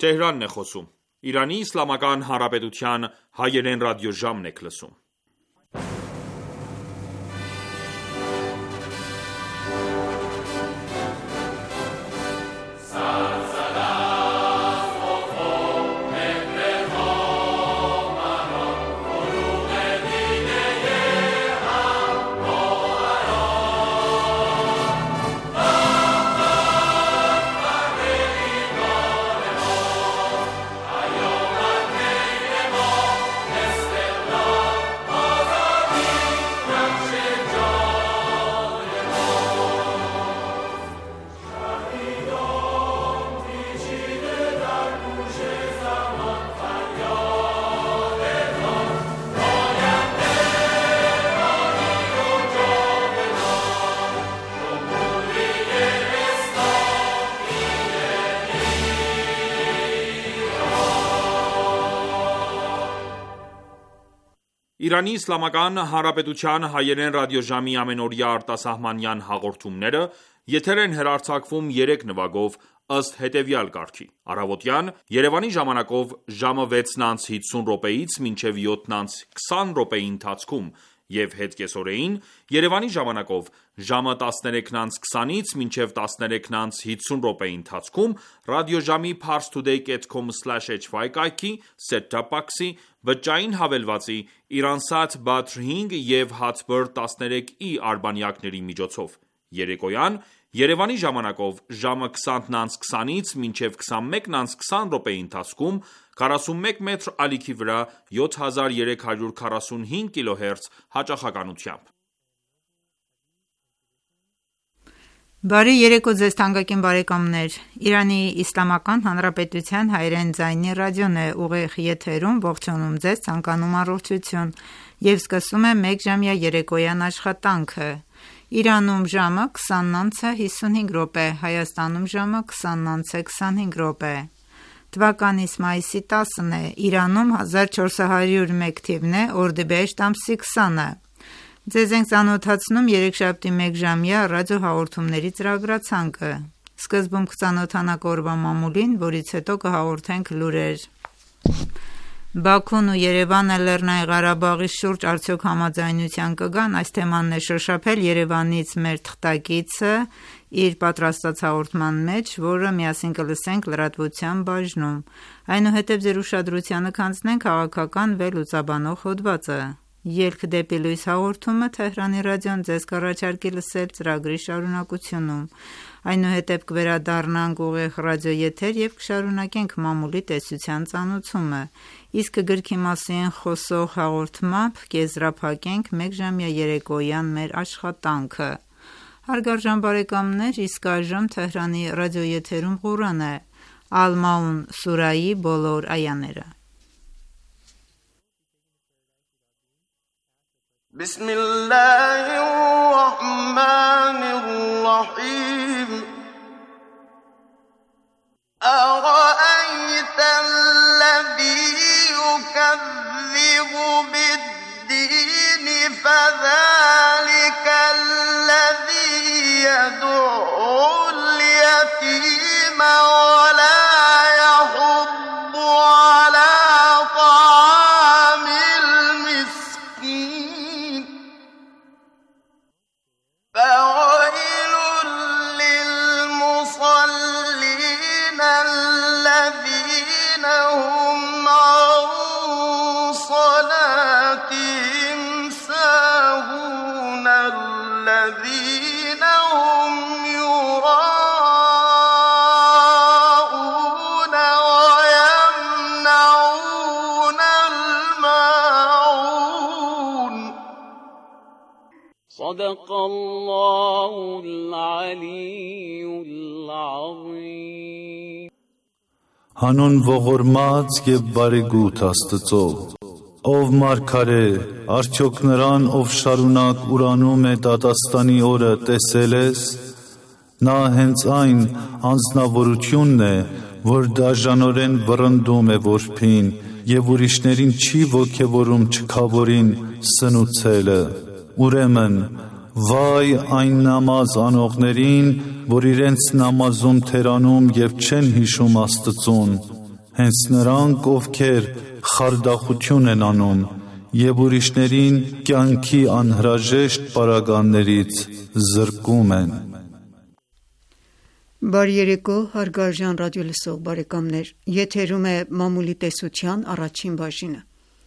Թեհրանն է խոսում։ Իրանի Իսլամական Հանրապետության հայերեն ռադիոժամն եք լսում։ Իրանի Իսլամական Հանրապետության հայերեն ռադիոժամի ամենօրյա արտասահմանյան հաղորդումները եթեր են հեռարձակվում 3 նվագով ըստ հետևյալ կարգի. Առավոտյան Երևանի ժամանակով ժամը 6:50-ից մինչև 7:20 րոպեի ընթացքում և հետկեսօրեին Երևանի ժամանակով ժամը 13:20-ից մինչև 13:50 րոպեի ընթացքում ռադիոժամի parstoday.com/hy կայքի, set-top box-ի, բջջային հավելվածի, Iransat Badr 5 և Hatbird 13i արբանյակների միջոցով։ Երեկոյան Երևանի ժամանակով ժամը 20:20-ից մինչև 21:20 րոպեի ընթացքում 41 մետր ալիքի վրա 7345 կՀz հաճախականությամբ։ Բարի երեկո ձեզ թանկագին բարեկամներ։ Իրանի Իսլամական Հանրապետության հայերեն ձայնի ռադիոն է ուղիղ եթերում, ողջունում ձեզ, ցանկանում առողջություն և սկսում է մեկ ժամյա երեկոյան աշխատանքը։ Իրանում ժամը 20:55 րոպե, Հայաստանում ժամը 20:25 րոպե։ Թվականիս մայիսի 10-ն է, Իրանում 1401 թիվն է, օրդիբեհեշտ ամսի 20-ը։ Ձեզ ենք ծանոթացնում երեքշաբթի մեկ ժամյա ռադիոհաղորդումների ծրագրացանկը։ Սկզբում կծանոթանանք օրվա մամուլին, որից հետո կհաղորդենք լուրեր։ Բաքուն ու Երևանը Լեռնային Ղարաբաղի շուրջ արդյոք համաձայնության կգան, այս թեմանն է շոշափել Երևանից մեր թղթակիցը իր պատրաստած հաղորդման մեջ, որը միասին կլսենք լրատվության բաժնում։ Այնուհետև ձեր ուշադրությանը կհանձնենք քաղաքական վերլուծաբանող հոդվածը։ Ելք դեպի լույս հաղորդումը Թեհրանի ռադիոն ձեզ կառաջարկի լսել ծրագրի շարունակությունում։ Այնուհետև կվերադառնանք ուղիղ ռադիոեթեր և կշարունակենք մամուլի տեսության ծանոթումը, իսկ գրքի մասին խոսող հաղորդմամբ կեզրափակենք մեկ ժամյա երեկոյան մեր աշխատանքը։ Հարգարժան բարեկամներ, իսկ այժմ Թեհրանի ռադիոեթերում Ղուրան է, Ալ-Մաուն սուրայի բոլոր այաները։ بسم الله الرحمن الرحيم أرأيت الذي يكذب بالدين فذلك الذي يدعو اليتيم ولا يحض على طعام المسكين فويل للمصلين الذين هم عن صلاتهم ساهون الذين هم يراءون ويمنعون الماعون صدق الله العلي العظيم Հանուն ողորմած և բարեգութ Աստծո, ով մարգարե, արդյոք նրան, ով շարունակ ուրանում է դատաստանի օրը, տեսել ես, նա հենց այն անձնավորությունն է, որ դաժանորեն վռնդում է որբին և ուրիշներին չի ոգևորում չքավորին սնուցելը։ Ուրեմն, վայ այն նամազ անողներին, որ իրենց նամազում թերանում և չեն հիշում Աստծուն, հենց նրանք, ովքեր խարդախություն են անում և ուրիշներին կյանքի անհրաժեշտ պարագաներից զրկում են։ Բարի երեկո, հարգարժան ռադիոլսող բարեկամներ, եթերում է մամուլի տեսության առաջին բաժինը։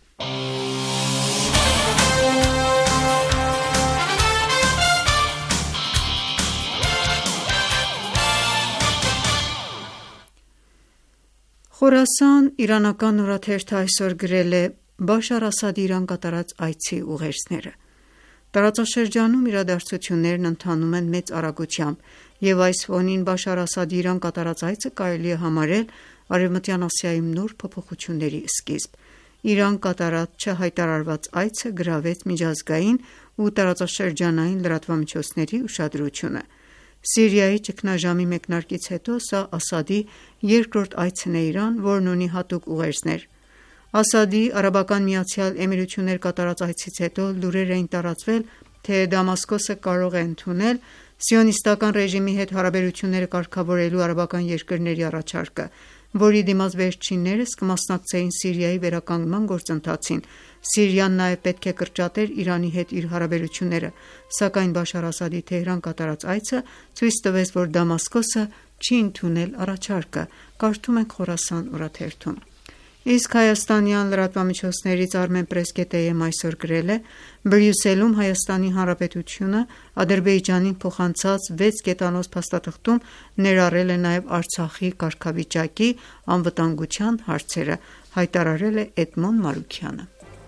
Խորասան իրանական օրաթերթը այսօր գրել է Բաշար Ասադի Իրան կատարած այցի ուղերձները։ Տարածաշրջանում իրադարձություններն ընթանում են մեծ արագությամբ, և այս ֆոնին Բաշար Ասադի Իրան կատարած այցը կարելի է համարել Արևմտյան Ասիայում նոր փոփոխությունների սկիզբ։ Իրան կատարած չհայտարարված այցը գրավեց միջազգային ու տարածաշրջանային լրատվամիջոցների ուշադրությունը։ Սիրիայի ճգնաժամի մեկնարկից հետո սա Ասադի երկրորդ այցն է Իրան, որն ունի հատուկ ուղերձներ։ Ասադի Արաբական Միացյալ Էմիրություններ կատարած այցից հետո լուրեր էին տարածվել, թե Դամասկոսը կարող է ընդունել սիոնիստական ռեժիմի հետ հարաբերությունները կարգավորելու արաբական երկրների առաջարկը, որի դիմաց վերջիններս կմասնակցեին Սիրիայի վերականգնման գործընթացին։ Սիրիան նաև պետք է կրճատեր Իրանի հետ իր հարաբերությունները, սակայն Բաշար Ասադի Թեհրան կատարած այցը ցույց տվեց, որ Դամասկոսը չի ընդունել առաջարկը։ Կարդում ենք Խորասան օրաթերթում։ Իսկ հայաստանյան լրատվամիջոցներից Armenpress.am այսօր գրել է. Բրյուսելում Հայաստանի Հանրապետությունը Ադրբեջանին փոխանցած 6 կետանոց փաստաթղթում ներառել է նաև Արցախի կարգավիճակի անվտանգության հարցերը, հայտարարել է Էդմոն Մարուքյանը։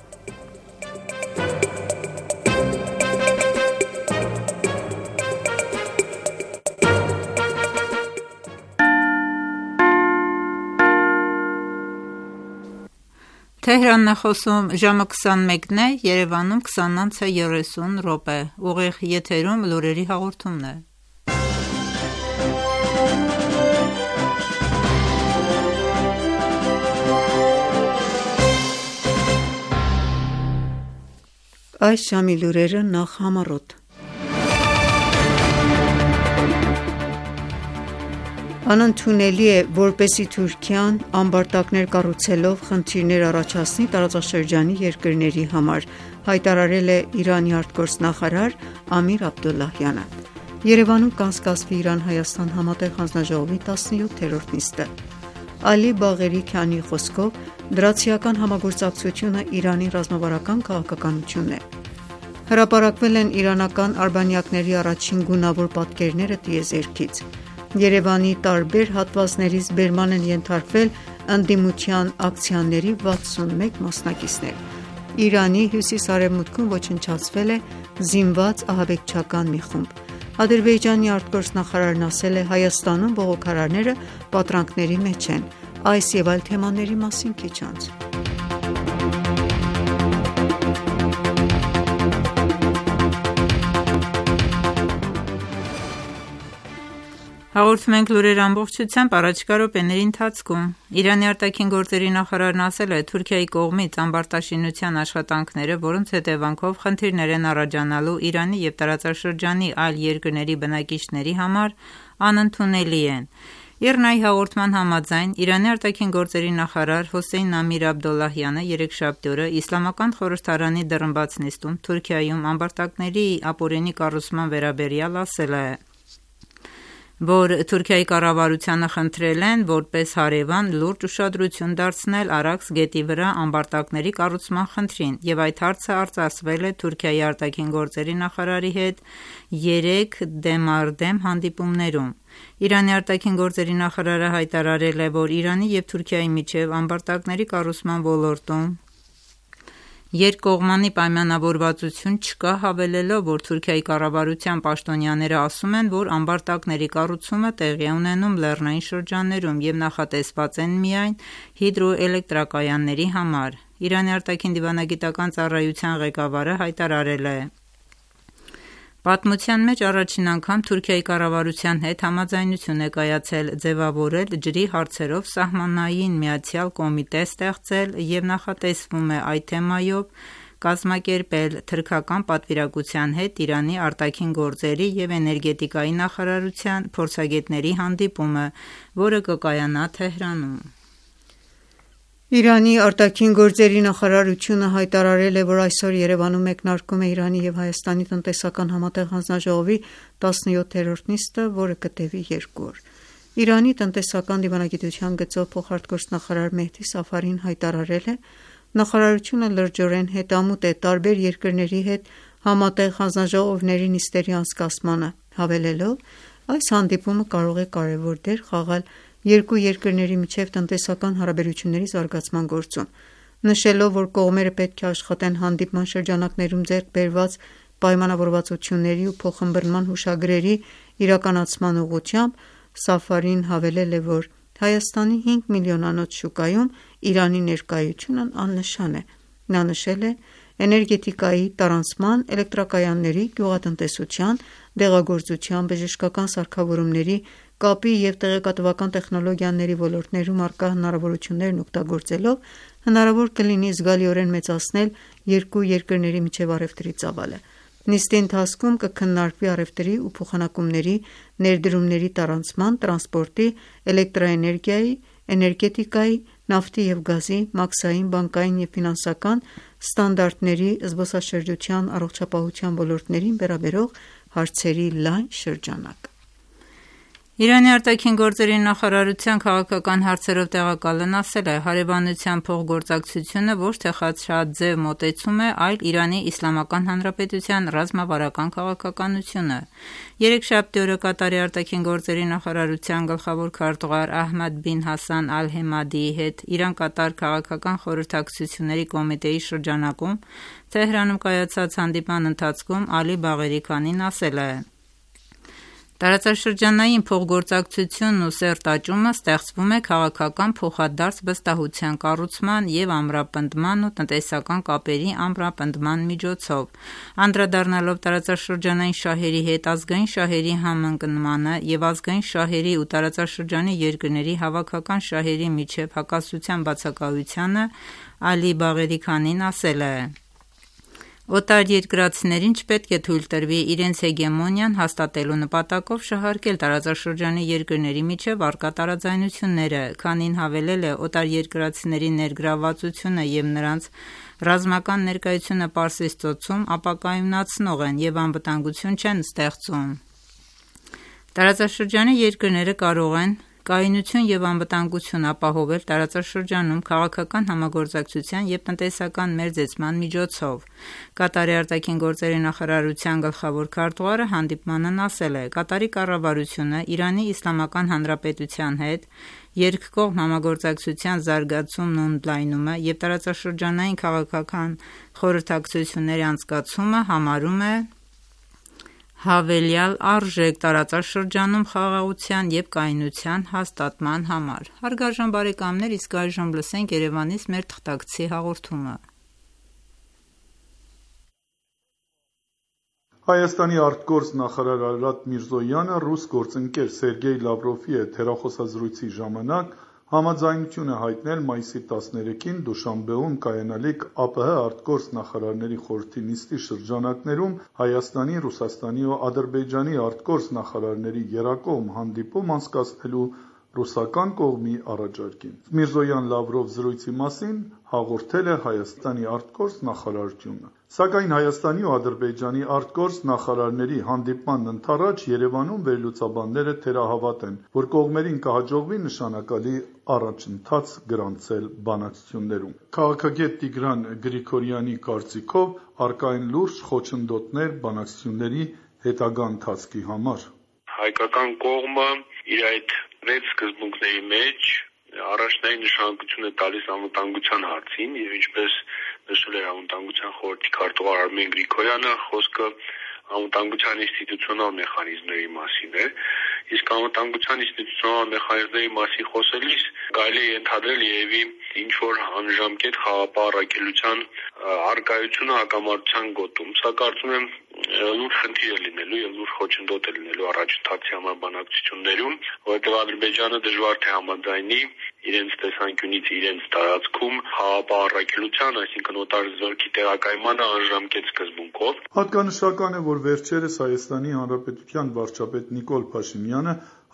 Թեհրանն է խոսում, ժամը 21-ն է, Երևանում 20:30 ուղիղ եթերում լուրերի հաղորդումն է։ Այս ժամի լուրերը նախ համառոտ։ Անընդունելի է, որպեսզի Թուրքիան ամբարտակներ կառուցելով խնդիրներ առաջացնի տարածաշրջանի երկրների համար, հայտարարել է Իրանի արտգործնախարար Ամիր Աբդոլլահյանը։ Երևանում կանցկացվի Իրան-Հայաստան համատեղ հանձնաժողովի 17-րդ նիստը։ Ալի Բաղերի Քանիի խոսքով դրացիական համագործակցությունը Իրանի ռազմավարական քաղաքականությունն է։ Հրապարակվել են իրանական արբանյակների առաջին գունավոր պատկերները տիեզերքից։ Երևանի տարբեր հատվածներից բերման են ենթարկվել ընդդիմության ակցիաների 61 մասնակիցներ։ Իրանի հյուսիս-արևմուտքում ոչնչացվել է զինված ահաբեկչական մի խումբ։ Ադրբեջանի արտգործնախարարն ասել է, Հայաստանում բողոքարարները պատրանքների մեջ են։ Այս և այլ թեմաների մասին քիչ անց։ Հաղորդում ենք լուրեր ամբողջությամբ առաջիկա րոպեների ընթացքում։ Իրանի արտաքին գործերի նախարարն ասել է, Թուրքիայի կողմից ամբարտաշինության աշխատանքները, որոնց հետևանքով խնդիրներ են առաջանալու Իրանի և տարածաշրջանի այլ երկրների բնակիչների համար, անընդունելի են։ ԻՌՆԱ-ի հաղորդման համաձայն, Իրանի արտաքին գործերի նախարար Հոսեյն Ամիր Աբդոլլահյանը երեքշաբթի օրը Իսլամական խորհրդարանի դռնբաց նիստում Թուրքիայում ամբարտակների ապօրինի կառուցման վերաբերյալ ասել է, որ Թուրքիայի կառավարությանը խնդրել են որպես հարևան լուրջ ուշադրություն դարձնել Արաքս գետի վրա ամբարտակների կառուցման խնդրին, և այդ հարցը արծարծվել է Թուրքիայի արտաքին գործերի նախարարի հետ 3 դեմարդեմ հանդիպումներում։ Իրանի արտաքին գործերի նախարարը հայտարարել է, որ Իրանի և Թուրքիայի միջև ամբարտակների կառուցման ոլորտում երկկողմանի պայմանավորվածություն չկա, հավելելով, որ Թուրքիայի կառավարության պաշտոնյաները ասում են, որ ամբարտակների կառուցումը տեղի է ունենում լեռնային շրջաններում և նախատեսված են միայն հիդրոէլեկտրակայանների համար։ Իրանի արտաքին դիվանագիտական ծառայության ղեկավարը հայտարարել է. Պատմության մեջ առաջին անգամ Թուրքիայի կառավարության հետ համաձայնություն է կայացել ձևավորել ջրի հարցերով սահմանային միացյալ կոմիտե ստեղծել և նախատեսվում է այդ թեմայով կազմակերպել թրքական պատվիրակության հետ Իրանի արտաքին գործերի և էներգետիկայի նախարարության փորձագետների հանդիպումը, որը կկայանա Թեհրանում։ Իրանի արտաքին գործերի նախարարությունը հայտարարել է, որ այսօր Երևանում մեկնարկում է Իրանի և Հայաստանի տնտեսական համատեղ հանձնաժողովի 17-րդ նիստը, որը կտևի 2 օր։ Իրանի տնտեսական դիվանագիտության գծով փոխարտգործնախարար Մեհդի Սաֆարին հայտարարել է. նախարարությունը լրջորեն հետամուտ է տարբեր երկրների հետ համատեղ հանձնաժողովների նիստերի անցկացմանը, հավելելով. այս հանդիպումը կարող է կարևոր դեր խաղալ երկու երկրների միջև տնտեսական հարաբերությունների զարգացման գործում, նշելով, որ կողմերը պետք է աշխատեն հանդիպման շրջանակներում ձեռք բերված պայմանավորվածությունների ու փոխըմբռնման հուշագրերի իրականացման ուղղությամբ, Սաֆարին հավելել է, որ Հայաստանի 5 միլիոնանոց շուկայում Իրանի ներկայությունն աննշան է։ Նա նշել է. էներգետիկայի, տարանցման, էլեկտրակայանների, գյուղատնտեսության, դեղագործության, բժշկական սարքավորումների, կապի և տեղեկատվական տեխնոլոգիաների ոլորտներում առկա հնարավորություններն օգտագործելով հնարավոր կլինի զգալիորեն մեծացնել երկու երկրների միջև առևտրի ծավալը։ Նիստի ընթացքում կքննարկվի առևտրի ու փոխանակումների, ներդրումների տարանցման, տրանսպորտի, էլեկտրաէներգիայի, էներգետիկայի, նավթի և գազի, մաքսային, բանկային և ֆինանսական ստանդարտների, զբոսաշրջության, առողջապահության ոլորտներին վերաբերող հարցերի լայն շրջանակ։ Իրանի արտաքին գործերի նախարարության քաղաքական հարցերով տեղակալն ասել է. հարևանության փոխգործակցությունը ոչ թե խաչաձև մոտեցում է, այլ Իրանի Իսլամական Հանրապետության ռազմավարական քաղաքականությունը։ Երեքշաբթի օրը Կատարի արտաքին գործերի նախարարության գլխավոր քարտուղար Ահմադ բին Հասան Ալ-Հեմադիի հետ Իրան-Կատար քաղաքական խորհրդակցությունների կոմիտեի շրջանակում Թեհրանում կայացած հանդիպման ընթացքում Ալի Բաղերի Քանին ասել է. տարածաշրջանային փոխգործակցությունն ու սերտ աճումը ստեղծվում է քաղաքական փոխադարձ վստահության կառուցման և ամրապնդման ու տնտեսական կապերի ամրապնդման միջոցով։ Անդրադառնալով տարածաշրջանային շահերի հետ ազգային շահերի համընկնմանը և ազգային շահերի ու տարածաշրջանի երկրների հավաքական շահերի միջև հակասության բացակայությանը, Ալի Բաղերի Քանին ասել է. օտարերկրացիներին չպետք է թույլ տրվի իրենց հեգեմոնիան հաստատելու նպատակով շահարկել տարածաշրջանի երկրների միջև առկա տարաձայնությունները։ Քանին հավելել է. օտարերկրացիների ներգրավվածությունը և նրանց ռազմական ներկայությունը Պարսից ծոցում ապակայունացնող են և անվտանգություն չեն ստեղծում։ Տարածաշրջանի երկրները կարող են կայունություն և անվտանգություն ապահովել տարածաշրջանում քաղաքական համագործակցության և տնտեսական մերձեցման միջոցով։ Կատարի արտաքին գործերի նախարարության գլխավոր քարտուղարը հանդիպմանն ասել է. Կատարի կառավարությունը Իրանի Իսլամական Հանրապետության հետ երկկողմ համագործակցության զարգացումն ու ընդլայնումը և տարածաշրջանային քաղաքական խորհրդակցությունների անցկացումը համարում է հավելյալ արժեք տարածաշրջանում խաղաղության և կայունության հաստատման համար։ Հարգարժան բարեկամներ, իսկ այժմ լսենք Երևանից մեր թղթակցի հաղորդումը։ Հայաստանի արտգործ նախարար Արարատ Միրզոյանը ռուս գործընկեր Սերգեյ Լավրովի հետ հեռախոսազրույցի ժամանակ համաձայնություն է հայտնել մայիսի 13-ին Դուշանբեում կայանալիք ԱՊՀ արտգործ նախարարների խորհրդի նիստի շրջանակներում Հայաստանի, Ռուսաստանի ու Ադրբեջանի արտգործ նախարարների եռակողմ հանդիպում անցկացնելու ռուսական կողմի առաջարկին։ Միրզոյան-Լավրով զրույցի մասին հաղորդել է Հայաստանի արտգործ նախարարությունը։ Սակայն Հայաստանի ու Ադրբեջանի արտգործ նախարարների հանդիպմանն ընդառաջ Երևանում վերլուծաբանները թերահավատ են, որ կողմերին կհաջողվի նշանակալի առաջընթաց գրանցել բանակցություններում։ Քաղաքագետ Տիգրան Գրիգորյանի կարծիքով առկա են լուրջ խոչընդոտներ բանակցությունների հետագա ընթացքի համար։ Հայկական կողմը իր այդ վեց սկզբունքների մեջ առաջնային նշանակություն է տալիս անվտանգության հարցին եւ ինչպես նշել էր անվտանգության խորհրդի քարտուղար Արմեն Գրիգորյանը, խոսքը անվտանգության ինստիտուցիոնալ մեխանիզմների մասին է, իսկ անվտանգության ինստիտուցիոնալ մեխանիզմների մասին խոսելիս կարելի է ենթադրել երևի ինչ որ անժամկետ խաղապահարակելության արկայությունը հակամարտության գոտում։ Սա կարծում եմ լուրջ խնդիր է լինելու եւ լուրջ խոչընդոտ է լինելու առաջընթացի համար բանակցություններում, որովհետեւ Ադրբեջանը դժվար թե համաձայնի իրենց տեսանկյունից իրենց տարածքում խաղապահարակելության, այսինքն օտար զորքի տեղակայմանը անժամկետ սկզբունքով։ Հատկանշական է, որ վերջերս Հայաստանի Հանրապետության վարչապետ Նիկոլ Փաշինյանը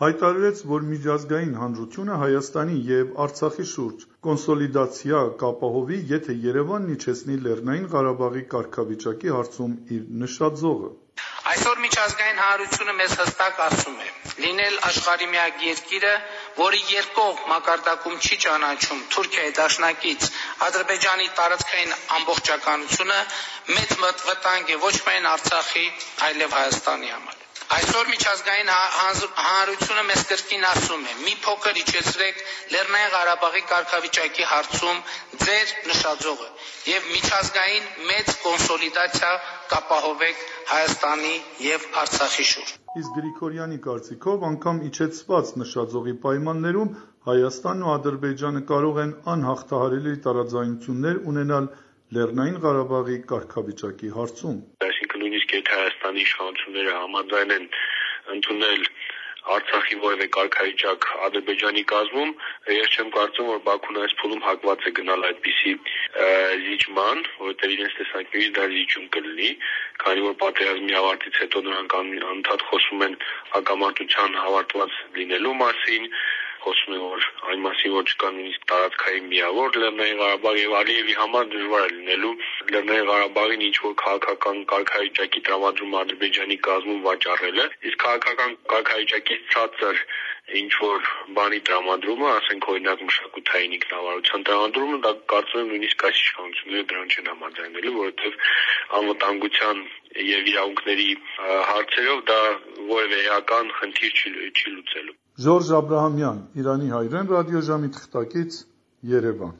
հայտարարեց, որ միջազգային հանրությունը Հայաստանի և Արցախի շուրջ կոնսոլիդացիա կապահովի, եթե Երևանն իջեցնի Լեռնային Ղարաբաղի կարգավիճակի հարցում իր նշաձողը։ Այսօր միջազգային հանրությունը մեզ հստակ ասում է. լինել աշխարհի միակ երկիրը, որը երկկողմ մակարդակում չի ճանաչում Թուրքիայի դաշնակից Ադրբեջանի տարածքային ամբողջականությունը, մեծ վտանգ է ոչ միայն Արցախի, այլև Հայաստանի համար։ Այսօր միջազգային հանրությունը մեզ կրկին ասում է. մի փոքր իջեցրեք Լեռնային Ղարաբաղի կարգավիճակի հարցում ձեր նշաձողը եւ միջազգային մեծ կոնսոլիդացիա կապահովեք Հայաստանի եւ Արցախի շուրջ։ Իսկ Գրիգորյանի կարծիքով անգամ իջեցված նշաձողի պայմաններում Հայաստանն ու Ադրբեջանը կարող են անհաղթահարելի տարաձայնություններ ունենալ Լեռնային Ղարաբաղի կարգավիճակի հարցում։ Այսինքն նույնիսկ եթե Հայաստանի իշխանությունները համաձայն են ընդունել Արցախի որևէ կարգավիճակ Ադրբեջանի կազմում, ես չեմ կարծում, որ Բաքուն այս փուլում հակված է գնալ այդպիսի զիջման, որովհետև իրենց տեսանկյունից դա զիջում կլինի, քանի որ պատերազմի ավարտից հետո նրանք անընդհատ խոսում են հակամարտության ավարտված լինելու մասին, խոսում են, որ այն մասին, որ չկա նույնիսկ տարածքային միավոր Լեռնային Ղարաբաղ եւ Ալիևի համար դժվար է լինելու Լեռնային Ղարաբաղին ինչ-որ քաղաքական կարգավիճակի տրամադրում Ադրբեջանի կազմում վաճառելը, իսկ քաղաքական կարգավիճակից ցածր ինչ-որ բանի տրամադրումը, ասենք օրինակ մշակութային ինքնավարության տրամադրումը, դա կարծում եմ նույնիսկ այս իշխանությունները դրան չեն համաձայնելու, որովհետև անվտանգության եւ իրավունքների հարցերով դա որևէ էական խնդիր չի լուծելու։ Ժորժ Աբրահամյան, Իրանի հայրեն ռադիոժամի թղթակից, Երևան։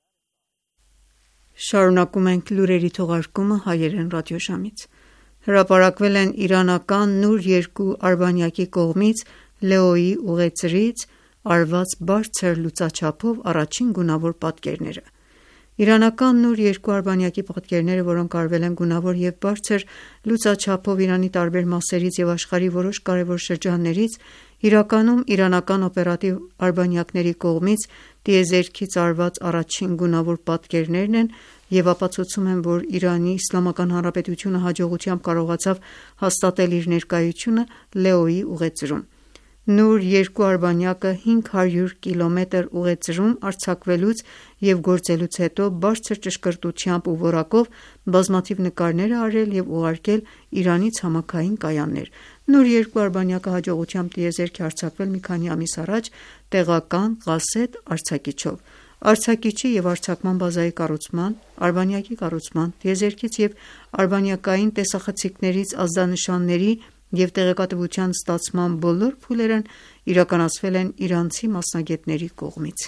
Շարունակում ենք լուրերի թողարկումը հայերեն ռադիոժամից։ Հրապարակվել են իրանական Նուր 2 արբանյակի կողմից Լեոյի ուղեծրից արված բարձր լուծաչափով առաջին գունավոր պատկերները։ Իրանական Նուր 2 արբանյակի պատկերները, որոնք արվել են գունավոր և բարձր լուծաչափով Իրանի տարբեր մասերից և աշխարհի որոշ կարևոր շրջաններից, իրականում իրանական օպերատիվ արբանյակների կողմից տիեզերքից արված առաջին գունավոր պատկերներն են և ապացուցում են, որ Իրանի Իսլամական Հանրապետությունը հաջողությամբ կարողացավ հաստատել իր ներկայությունը Լեոյի ուղեծրում։ Նուր 2 արբանյակը 500 կիլոմետր ուղեծրում արձակվելուց և գործելուց հետո բարձր ճշգրտությամբ ու որակով բազմաթիվ նկարներ է արել և ուղարկել Իրանի ցամաքային կայաններ։ Նուր 2 արբանյակը հաջողությամբ տիեզերք է արձակվել մի քանի ամիս առաջ տեղական Ղասեդ արձակիչով։ Արձակիչի և արձակման բազայի կառուցման, արբանյակի կառուցման, տիեզերքից և արբանյակային տեսախցիկներից ազդանշանների և տեղեկատվության ստացման բոլոր փուլերն իրականացվել են իրանցի մասնագետների կողմից։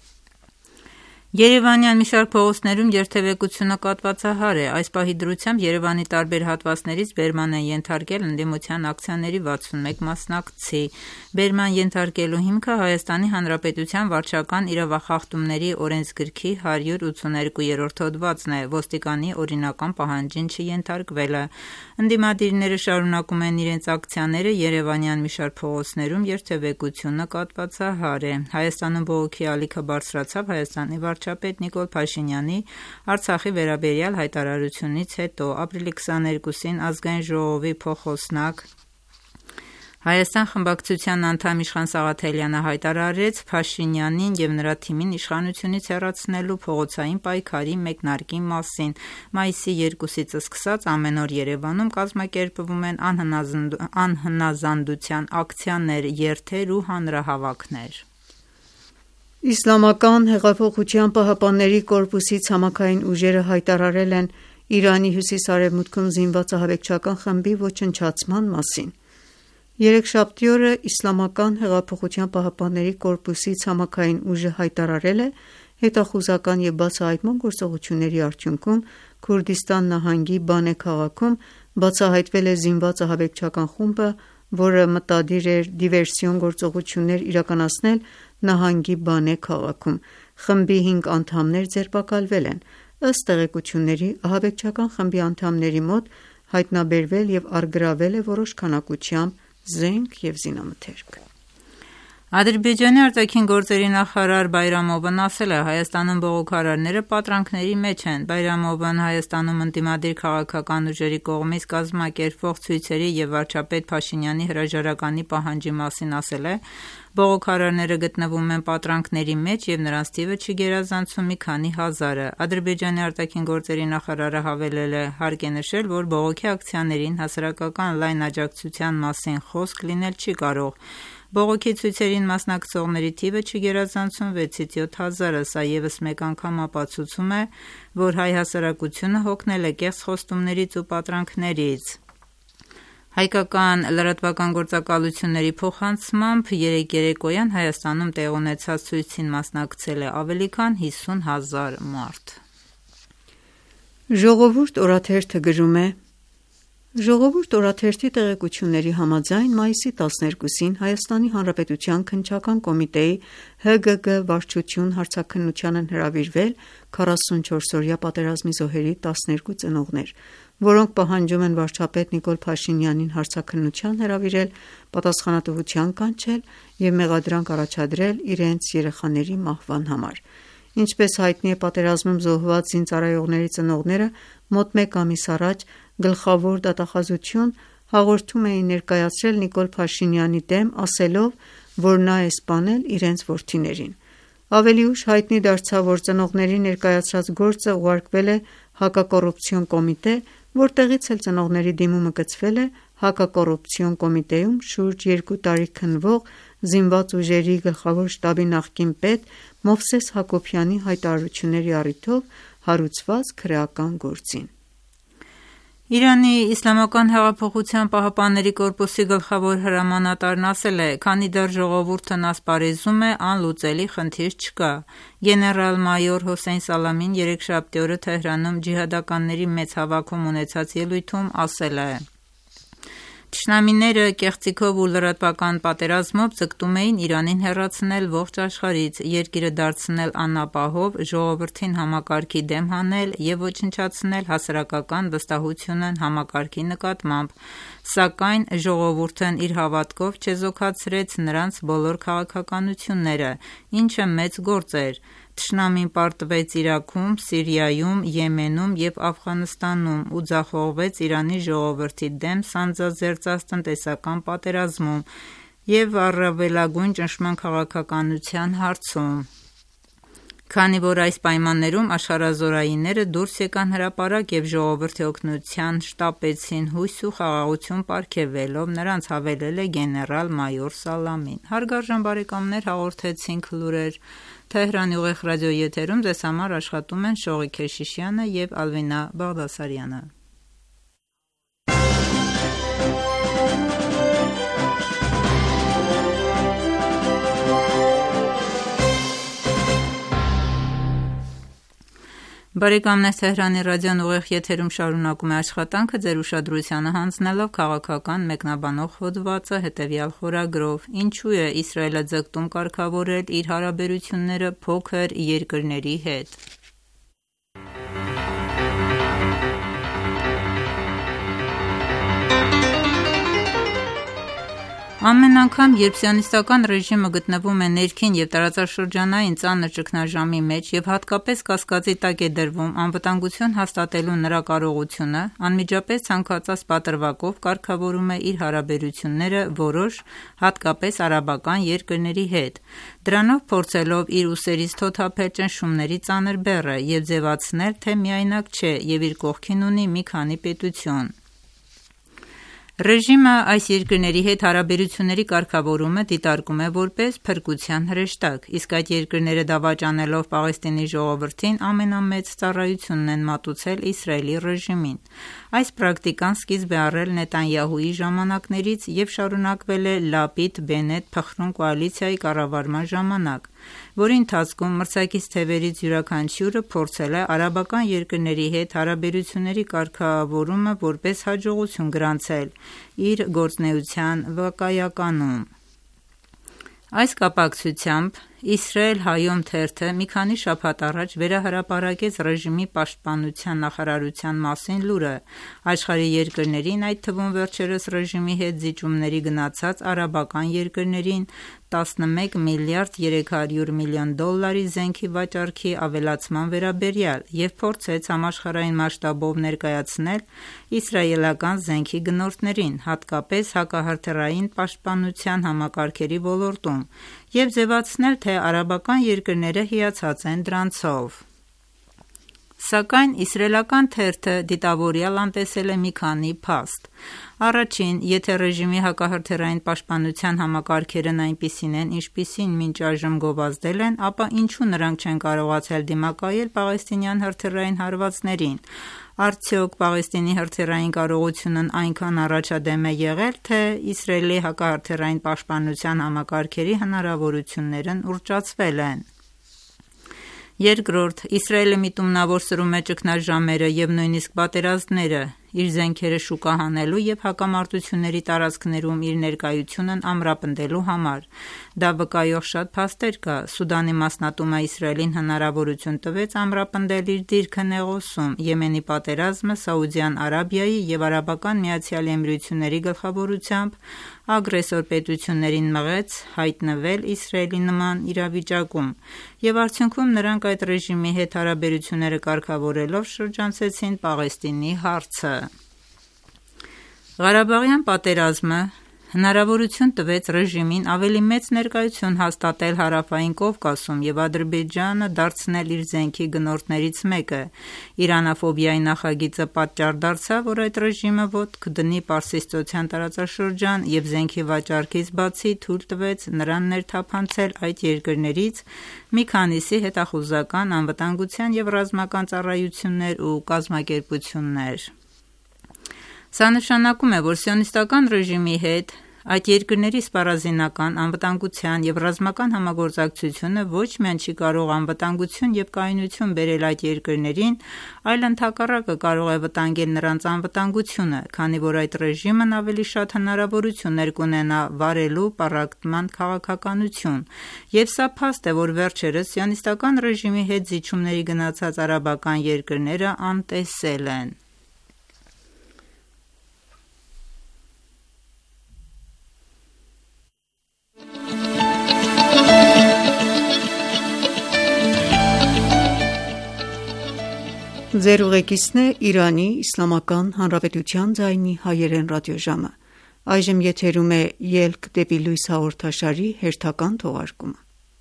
Երևանյան մի շարք փողոցներում երթևեկությունը կաթվածահար է։ Այս պահի դրությամբ Երևանի տարբեր հատվածներից բերման են ենթարկել ընդդիմության ակցիաների 61 մասնակցի։ Բերման ենթարկելու հիմքը Հայաստանի Հանրապետության վարչական իրավախախտումների օրենսգրքի 182-րդ հոդվածն է, ոստիկանի օրինական պահանջին չենթարկվելը։ Ընդդիմադիրները շարունակում են իրենց ակցիաները Երևանյան մի շարք փողոցներում երթևեկությունը կաթվածահար է։ Հայաստանում բողոքի ալիքը բարձրացավ Հայաստանի վարչապետ Նիկոլ Փաշինյանի Արցախի վերաբերյալ հայտարարությունից հետո։ Ապրիլի 22-ին Ազգային ժողովի փոխոսնակ Հայաստան խմբակցության անդամ Իշխան Սաղաթելյանը հայտարարեց Փաշինյանին և նրա թիմին իշխանությունից հեռացնելու փողոցային պայքարի մեկնարկի մասին։ Մայիսի 2-ից սկսած ամեն օր Երևանում կազմակերպվում են անհնազանդության ակցիաներ, երթեր ու հանրահավաքներ։ Իսլամական հեղափոխության պահապանների կորպուսի ցամաքային ուժերը հայտարարել են Իրանի հյուսիս-արևմուտքում զինված ահաբեկչական խմբի ոչնչացման մասին։ Երեքշաբթի օրը Իսլամական հեղափոխության պահապանների կորպուսի ցամաքային ուժը հայտարարել է հետախուզական և բացահայտման գործողությունների արդյունքում Քուրդիստան նահանգի Բանե քաղաքում բացահայտվել է զինված ահաբեկչական խումբը, որը մտադիր էր դիվերսիոն գործողություններ իրականացնել նահանգի Բանե քաղաքում։ Խմբի 5 անդամներ ձերբակալվել են։ Ըստ տեղեկությունների, ահաբեկչական խմբի անդամների մոտ հայտնաբերվել և առգրավել է որոշ քանակությամբ զենք և զինամթերք։ Ադրբեջանի արտաքին գործերի նախարար Բայրամովն ասել է. Հայաստանում բողոքարարները պատրանքների մեջ են։ Բայրամովն Հայաստանում ընդդիմադիր քաղաքական ուժերի կողմից կազմակերպվող ցույցերի և վարչապետ Փաշինյանի հրաժարականի պահանջի մասին ասել է. Բողոքարարները գտնվում են պատրանքների մեջ և նրանց թիվը չգերազանցում մի քանի հազարը։ Ադրբեջանի արտաքին գործերի նախարարը հավելել է. Հարկ է նշել, որ բողոքի ակցիաներին հասարակական լայն աջակցության մասին խոսք լինել չի կարող։ Բողոքի ցույցերին մասնակցողների թիվը չգերազանցում 6-ից 7 հազարը։ Սա ևս մեկ անգամ ապացուցում է, որ հայ հասարակությունը հոգնել է կեղծ խոստումներից ու պատրանքներից։ Հայկական լրատվական գործակալությունների փոխանցմամբ երեկ երեկոյան Հայաստանում տեղի ունեցած ցույցին մասնակցել է ավելի քան 50 հազար մարդ։ Ժողովուրդ օրաթերթը գրում է. Ժողովուրդ օրաթերթի տեղեկությունների համաձայն մայիսի 12-ին Հայաստանի Հանրապետության Քննչական կոմիտեի ՀԳԳ վարչություն հարցաքննության են հրավիրվել 44-օրյա պատերազմի զոհերի 12 ծնողներ, որոնք պահանջում են վարչապետ Նիկոլ Փաշինյանին հարցաքննության հրավիրել, պատասխանատվության կանչել և մեղադրանք առաջադրել իրենց երեխաների մահվան համար։ Ինչպես հայտնի է, պատերազմում զոհված զինծառայողների ծնողները մոտ մեկ ամիս առաջ Գլխավոր դատախազություն հաղորդում էին ներկայացրել Նիկոլ Փաշինյանի դեմ, ասելով, որ նա է սպանել իրենց որդիներին։ Ավելի ուշ հայտնի դարձավ, որ ծնողների ներկայացրած գործը ուղարկվել է հակակոռուպցիոն կոմիտե, որտեղից էլ ծնողների դիմումը կցվել է հակակոռուպցիոն կոմիտեում շուրջ 2 տարի քննվող Զինված ուժերի գլխավոր շտաբի նախկին պետ Մովսես Հակոբյանի հայտարարությունների առիթով հարուցված քրեական գործին։ Իրանի Իսլամական հեղափոխության պահապանների կորպուսի գլխավոր հրամանատարն ասել է. Քանի դեռ ժողովուրդն ասպարեզում է, անլուծելի խնդիր չկա։ Գեներալ-մայոր Հոսեյն Սալամին երեքշաբթի օրը Թեհրանում ջիհադականների մեծ հավաքում ունեցած ելույթում ասել է. Թշնամիները կեղծիքով ու լրատվական պատերազմով ձգտում էին Իրանին հեռացնել ողջ աշխարհից, երկիրը դարձնել անապահով, ժողովրդին համակարգի դեմ հանել և ոչնչացնել հասարակական վստահությունն համակարգի նկատմամբ, սակայն ժողովուրդն իր հավատքով չեզոքացրեց նրանց բոլոր քաղաքականությունները, ինչը մեծ գործ էր։ Թշնամին պարտվեց Իրաքում, Սիրիայում, Եմենում և Աֆղանստանում ու ձախողվեց Իրանի ժողովրդի դեմ սանձազերծած տնտեսական պատերազմում և առավելագույն ճնշման քաղաքականության հարցում։ Քանի որ այս պայմաններում աշխարհազորայինները դուրս եկան հրապարակ և ժողովրդի օգնության շտապեցին հույս ու խաղաղություն պարգևելով, նրանց հավելել է գեներալ-մայոր Սալամին։ Հարգարժան բարեկամներ, հաղորդեցինք լուրեր Թեհրանի ուղիղ ռադիոյի եթերում ձեզ համար աշխատում են Շողիկ Քեշիշյանը և Ալվինա Բաղդասարյանը։ Բարեկամներ, Թեհրանի ռադիոն ուղիղ եթերում շարունակում է աշխատանքը ձեր ուշադրությանը հանձնելով քաղաքական մեկնաբանող հոդվածը հետևյալ խորագրով. Ինչու է Իսրայելը ձգտում կարգավորել իր հարաբերությունները փոքր երկրների հետ։ Ամեն անգամ, երբ սիոնիստական ռեժիմը գտնվում է ներքին և տարածաշրջանային ծանր ճգնաժամի մեջ և հատկապես կասկածի տակ է դրվում անվտանգություն հաստատելու նրա կարողությունը, անմիջապես ցանկացած պատրվակով կարգավորում է իր հարաբերությունները որոշ, հատկապես արաբական երկրների հետ, դրանով փորձելով իր ուսերից թոթափել ճնշումների ծանր բեռը և ձևացնել, թե միայնակ չէ և իր կողքին ունի մի քանի պետություն։ Ռեժիմը այս երկրների հետ հարաբերությունների կարգավորումը դիտարկում է որպես փրկության հրեշտակ, իսկ այդ երկրները դավաճանելով Պաղեստինի ժողովրդին ամենամեծ ծառայությունն են մատուցել Իսրայելի ռեժիմին։ Այս պրակտիկան սկիզբ է առել Նետանյահուի ժամանակներից և շարունակվել է Լապիդ-Բենետ փխրուն կոալիցիայի կառավարման ժամանակ, որի ընթացքում մրցակից թևերից յուրաքանչյուրը փորձել է արաբական երկրների հետ հարաբերությունների կարգավորումը որպես հաջողություն գրանցել իր գործունեության վկայականում։ Այս կապակցությամբ Իսրայել հայոմ թերթը մի քանի շաբաթ առաջ վերահրապարակեց ռեժիմի պաշտպանության նախարարության մասին լուրը աշխարհի երկրներին, այդ թվում վերջերս ռեժիմի հետ զիջումների գնացած արաբական երկրներին 11 միլիարդ 300 միլիոն դոլարի զենքի վաճառքի ավելացման վերաբերյալ և փորձեց համաշխարհային մասշտաբով ներկայացնել իսրայելական զենքի գնորդներին, հատկապես հակահրթիռային պաշտպանության համակարգերի ոլորտում և ձևացնել, թե արաբական երկրները հիացած են դրանցով։ Սակայն իսրայելական թերթը դիտավորյալ անտեսել է մի քանի փաստ։ Առաջին, եթե ռեժիմի հակահրթիռային պաշտպանության համակարգերն այնպիսին են, ինչպիսին մինչ այժմ գովազդել են, ապա ինչու նրանք չեն կարողացել դիմակայել պաղեստինյան հրթիռային հարվածներին։ Արդյոք Պաղեստինի հրթիռային կարողությունն այնքան առաջադեմ է եղել, թե Իսրայելի հակահրթիռային պաշտպանության համակարգերի հնարավորություններն ուռճացվել են։ Երկրորդ, Իսրայելը միտումնավոր սրում է ճգնաժամերը և նույնիսկ պատերազմները իր զենքերը շուկա հանելու և հակամարտությունների տարածքներում իր ներկայությունն ամրապնդելու համար։ Դա վկայող շատ փաստեր կա։ Սուդանի մասնատումը Իսրայելին հնարավորություն տվեց ամրապնդել իր դիրքը Նեղոսում, Եմենի պատերազմը Սաուդյան Արաբիայի և Արաբական Միացյալ Էմիրությունների գլխավորությամբ ագրեսոր պետություններին մղեց հայտնվել Իսրայելի նման իրավիճակում, և արդյունքում նրանք այդ ռեժիմի հետ հարաբերությունները կարգավորելով շրջանցեցին Պաղեստինի հարցը։ Ղարաբաղյան պատերազմը հնարավորություն տվեց ռեժիմին ավելի մեծ ներկայություն հաստատել Հարավային Կովկասում և Ադրբեջանը դարձնել իր զենքի գնորդներից մեկը։ Իրանաֆոբիայի նախագիծը պատճառ դարձավ, որ այդ ռեժիմը ոտք դնի Պարսիցծոցյան տարածաշրջան և զենքի վաճառքից բացի թույլ տվեց նրան ներթափանցել այդ երկրներից մի քանիսի հետախուզական, անվտանգության և ռազմական ծառայություններ ու կազմակերպություններ։ Սա նշանակում է, որ սիոնիստական ռեժիմի հետ այդ երկրների սպառազինական, անվտանգության և ռազմական համագործակցությունը ոչ միայն չի կարող անվտանգություն և կայունություն բերել այդ երկրներին, այլ ընդհակառակը կարող է վտանգել նրանց անվտանգությունը, քանի որ այդ ռեժիմն ավելի շատ հնարավորություններ կունենա վարելու պառակտման քաղաքականություն, և սա փաստ է, որ վերջերս սիոնիստական ռեժիմի հետ զիջումների գնացած արաբական երկրները անտեսել են։ Ձեր ուղեկիցն է Իրանի Իսլամական Հանրապետության ձայնի հայերեն ռադիոժամը։ Այժմ եթերում է «Ելք դեպի լույս» հաղորդաշարի հերթական թողարկումը։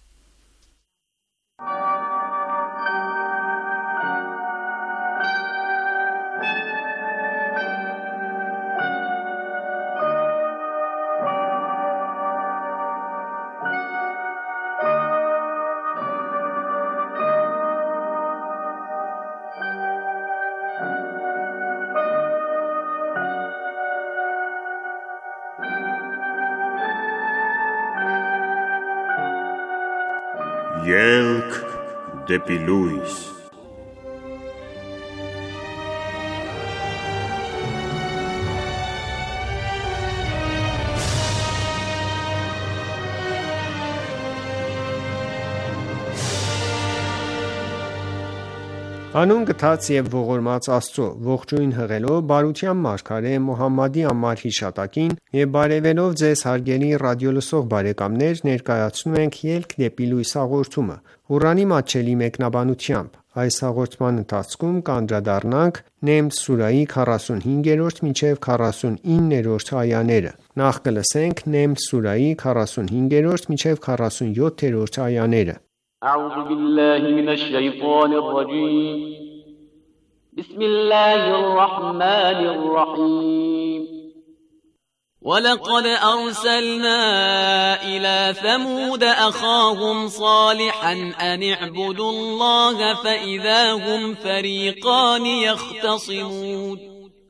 Ելք դեպի լույս։ Հանուն գթած և ողորմած Աստծո, ողջույն հղելով բարության մարգարե Մոհամմադի անմար հիշատակին եւ բարեւելով ձեզ հարգելի ռադիոլսող բարեկամներ, ներկայացնում ենք «Ելք դեպի լույս» հաղորդումը, Ղուրանի մատչելի մեկնաբանությամբ։ Այս հաղորդման ընթացքում կանդրադառնանք Նամլ սուրահի 45-րդ մինչև 49-րդ այաները։ Նախ կլսենք Նամլ սուրահի 45-րդ մինչև 47-րդ այաները։ أعوذ بالله من الشيطان الرجيم بسم الله الرحمن الرحيم ولقد أرسلنا إلى ثمود أخاهم صالحا أن اعبدوا الله فإذا هم فريقان يختصمون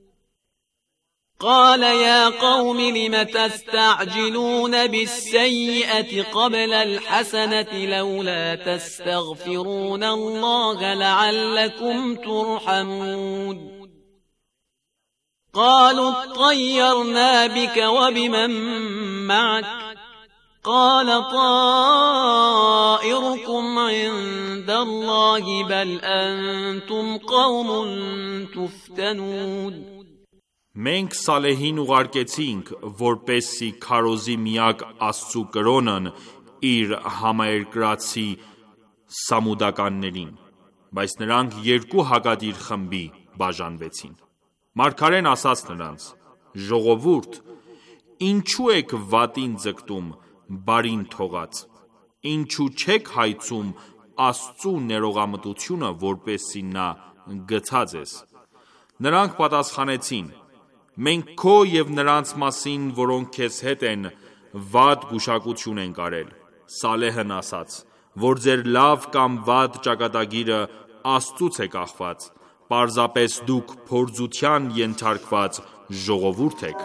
قال يا قوم لم تستعجلون بالسيئة قبل الحسنة لولا تستغفرون الله لعلكم ترحمون قالوا اطيرنا بك وبمن معك قال طائركم عند الله بل أنتم قوم تفتنون Մենք Սալեհին ուղարկեցինք, որպեսզի քարոզի միակ Աստծու կրոնն իր համաերկրացի սամուդականներին, բայց նրանք երկու հակադիր խմբի բաժանվեցին։ Մարգարեն ասաց նրանց. «Ժողովուրդ, ինչու եք վատին ձգտում, բարին թողած, ինչու չեք հայցում Աստծու ներողամտությունը, որպեսզի նա գթա ձեզ»։ Նրանք պատասխանեցին. «Մենք քո և նրանց մասին, որոնք քեզ հետ են, վատ գուշակություն ենք արել»։ Սալեհն ասաց, որ ձեր լավ կամ վատ ճակատագիրը Աստծուց է կախված, պարզապես դուք փորձության ենթարկված ժողովուրդ եք։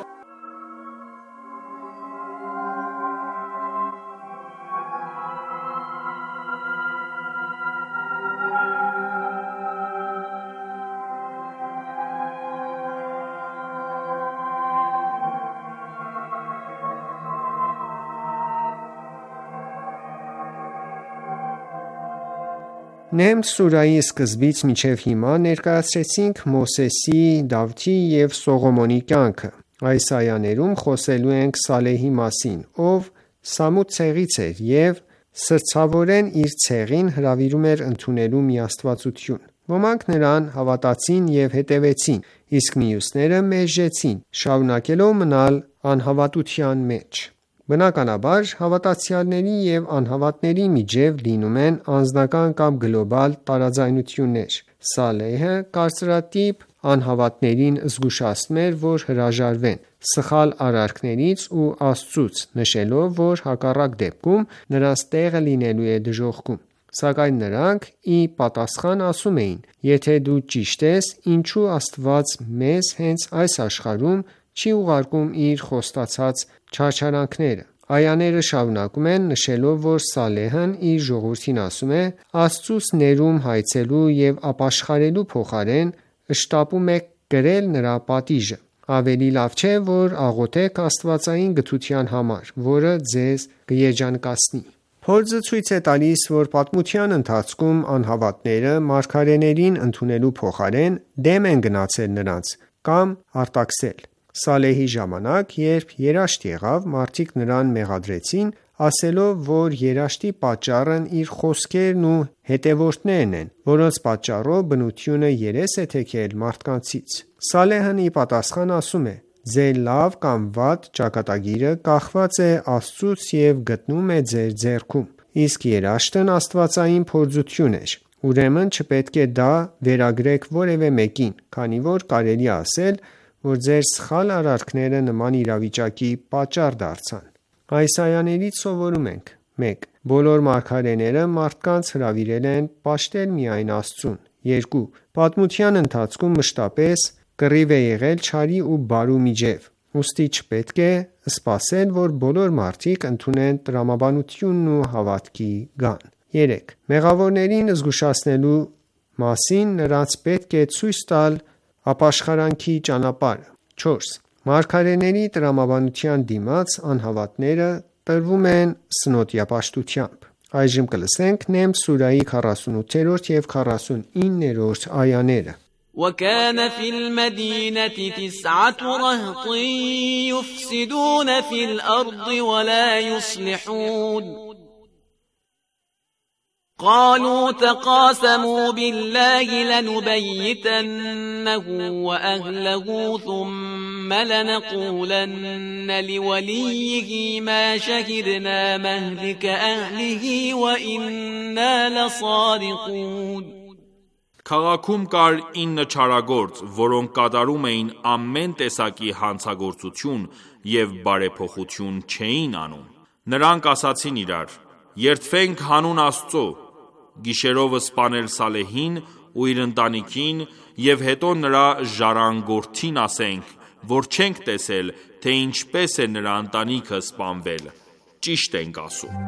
Նեմթ սուրայի սկզբից մինչև հիմա ներկայացրեցինք Մովսեսի, Դավթի և Սողոմոնի կյանքը։ Այս այաներում խոսելու ենք Սալեհի մասին, ով Սամուդ ցեղից էր և սրտացավորեն իր ցեղին հրավիրում էր ընդունելու միաստվածություն։ Ոմանք նրան հավատացին և հետևեցին, իսկ մյուսները մերժեցին, շարունակելով մնալ անհավատության մեջ։ Բնականաբար, հավատացյալների և անհավատների միջև լինում են անձնական կամ գլոբալ տարաձայնություններ։ Սալեհը կարծրատիպ անհավատներին զգուշացնում էր, որ հրաժարվեն սխալ արարքներից ու Աստծուց, նշելով, որ հակառակ դեպքում նրանց տեղը լինելու է դժոխքում։ Սակայն նրանք ի պատասխան ասում էին. «Եթե դու ճիշտ ես, ինչու Աստված մեզ հենց այս աշխարհում չի ուղարկում իր խոստացած չարչարանքները»։ Այաները շարունակում են, նշելով, որ Սալեհն իր ժողովրդին ասում է. «Աստծուց ներում հայցելու և ապաշխարելու փոխարեն շտապում եք կրել նրա պատիժը։ Ավելի լավ չէ, որ աղոթեք աստվածային գթության համար, որը ձեզ կերջանկացնի»։ Փորձը ցույց է տալիս, որ պատմության ընթացքում անհավատները մարգարեներին ընդունելու փոխարեն դեմ են գնացել նրանց կամ արտաքսել։ Սալեհի ժամանակ, երբ երաշտ եղավ, մարդիկ նրան մեղադրեցին, ասելով, որ երաշտի պատճառն իր խոսքերն ու հետևորդներն են, որոնց պատճառով բնությունը երես է թեքել մարդկանցից։ Սալեհն ի պատասխան ասում է. «Ձեր լավ կամ վատ ճակատագիրը կախված է Աստծուց և գտնվում է ձեր ձեռքում, իսկ երաշտն աստվածային փորձություն էր։ Ուրեմն չպետք է դա վերագրեք որևէ մեկին, քանի որ կարելի է ասել, որ ձեր սխալ արարքները նման իրավիճակի պատճառ դարձան»։ Այս այաներից սովորում ենք. 1. Բոլոր մարգարեները մարդկանց հրավիրել են պաշտել միայն Աստծուն։ 2. Պատմության ընթացքում մշտապես կռիվ է եղել չարի ու բարու միջև, ուստի չպետք է սպասել, որ բոլոր մարդիկ ընդունեն տրամաբանությունն ու հավատքի գան։ 3. Մեղավորներին զգուշացնելու մասին նրանց պետք է ցույց տալ ապաշխարանքի ճանապարհը։ 4. Մարգարեների տրամաբանության դիմաց անհավատները տրվում են սնոտիապաշտությամբ։ Նեմթ սուրայի 48 և 49-րդ այաներ وكان في المدينة 9 رهط يفسدون في الأرض ولا يصلحون قالوا تقاسموا بالله لنبيتنه وأهله ثم لنقولن لوليه ما شهدنا مهلك أهله وإنا لصادقون Քաղաքում կար 9 չարագործ, որոնք կատարում էին ամեն տեսակի հանցագործություն և բարեփոխություն չէին անում։ Նրանք ասացին իրար. «Երդվենք հանուն Աստծո, գիշերով սպանել Սալեհին ու իր ընտանիքին և հետո նրա ժառանգորդին ասենք, որ չենք տեսել, թե ինչպես է նրա ընտանիքը սպանվել։ Ճիշտ ենք ասում»։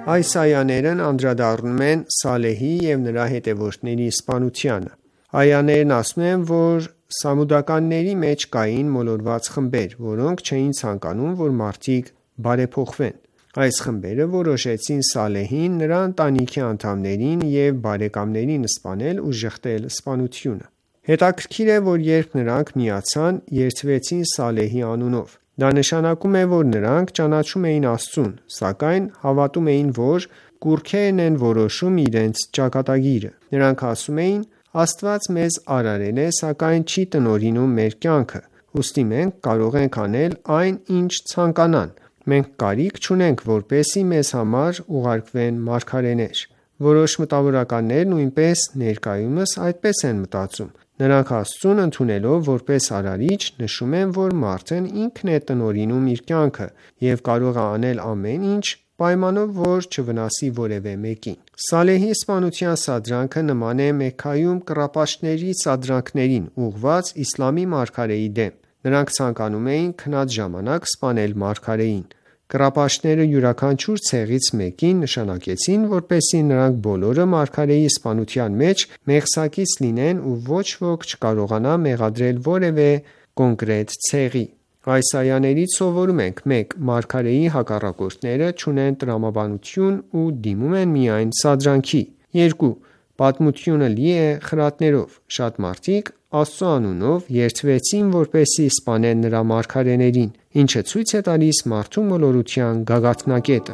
Այս այաներն անդրադառնում են Սալեհի և նրա հետևորդների սպանությանը։ Այաներն ասում են, որ Սամուդականների մեջ կային մոլորված խմբեր, որոնք չէին ցանկանում, որ մարդիկ բարեփոխվեն։ Այս խմբերը որոշեցին Սալեհին, նրա ընտանիքի անդամներին և բարեկամներին սպանել ու ժխտել սպանությունը։ Հետաքրքիր է, որ երբ նրանք միացան, երդվեցին Սալեհի անունով։ Դա նշանակում է, որ նրանք ճանաչում էին Աստծուն, սակայն հավատում էին, որ կուռքերն են որոշում իրենց ճակատագիրը։ Նրանք ասում էին. Աստված մեզ արարել է, սակայն չի տնօրինում մեր կյանքը, ուստի մենք կարող ենք անել այն, ինչ ցանկանան։ Մենք կարիք չունենք, որպեսզի մեզ համար ուղարկվեն մարգարեներ։ Որոշ մտավորականներ նույնպես ներկայումս այդպես են մտածում։ Նրանք Աստծուն ընդունելով որպես արարիչ, նշում են, որ մարդն ինքն է տնօրինում իր կյանքը և կարող է անել ամեն ինչ, պայմանով, որ չվնասի որևէ մեկին։ Սալեհի սպանության սադրանքը նման է Մեքքայում կռապաշտների սադրանքներին՝ ուղղված իսլամի մարգարեի դեմ։ Նրանք ցանկանում էին քնած ժամանակ սպանել մարգարեին։ Կռապաշտները յուրաքանչյուր ցեղից մեկին նշանակեցին, որպեսզի նրանք բոլորը մարգարեի սպանության մեջ մեղսակից լինեն ու ոչ ոք չկարողանա մեղադրել որևէ կոնկրետ ցեղի։ Այս այաներից սովորում ենք. 1. Մարգարեի հակառակորդները չունեն տրամաբանություն ու դիմում են միայն սադրանքի։ 2. Պատմությունը լի է խրատներով։ Շատ մարդիկ Աստծո անունով երդվեցին, որպեսզի սպանեն նրա մարգարեներին, ինչը ցույց է տալիս մարդու մոլորության գագաթնակետը։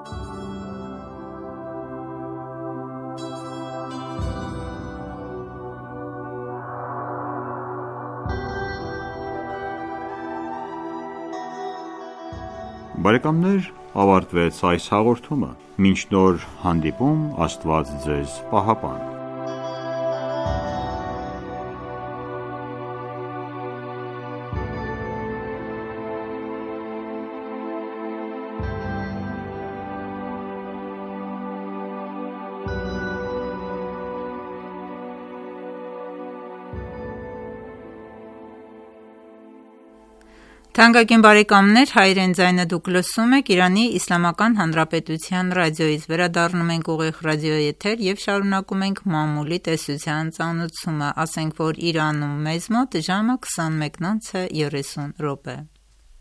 Բարեկամներ, ավարտվեց այս հաղորդումը։ Մինչ նոր հանդիպում, Աստված ձեզ պահապան։ Թանկագին բարեկամներ, Հայրեն ձայնը դուք լսում եք Իրանի Իսլամական Հանրապետության ռադիոյից։ Վերադառնում ենք ուղիղ ռադիոյի եթեր և շարունակում ենք մամուլի տեսության ծանոթացումը։ Ասենք, որ Իրանում մեզ մոտ ժամը 21:30 րոպե։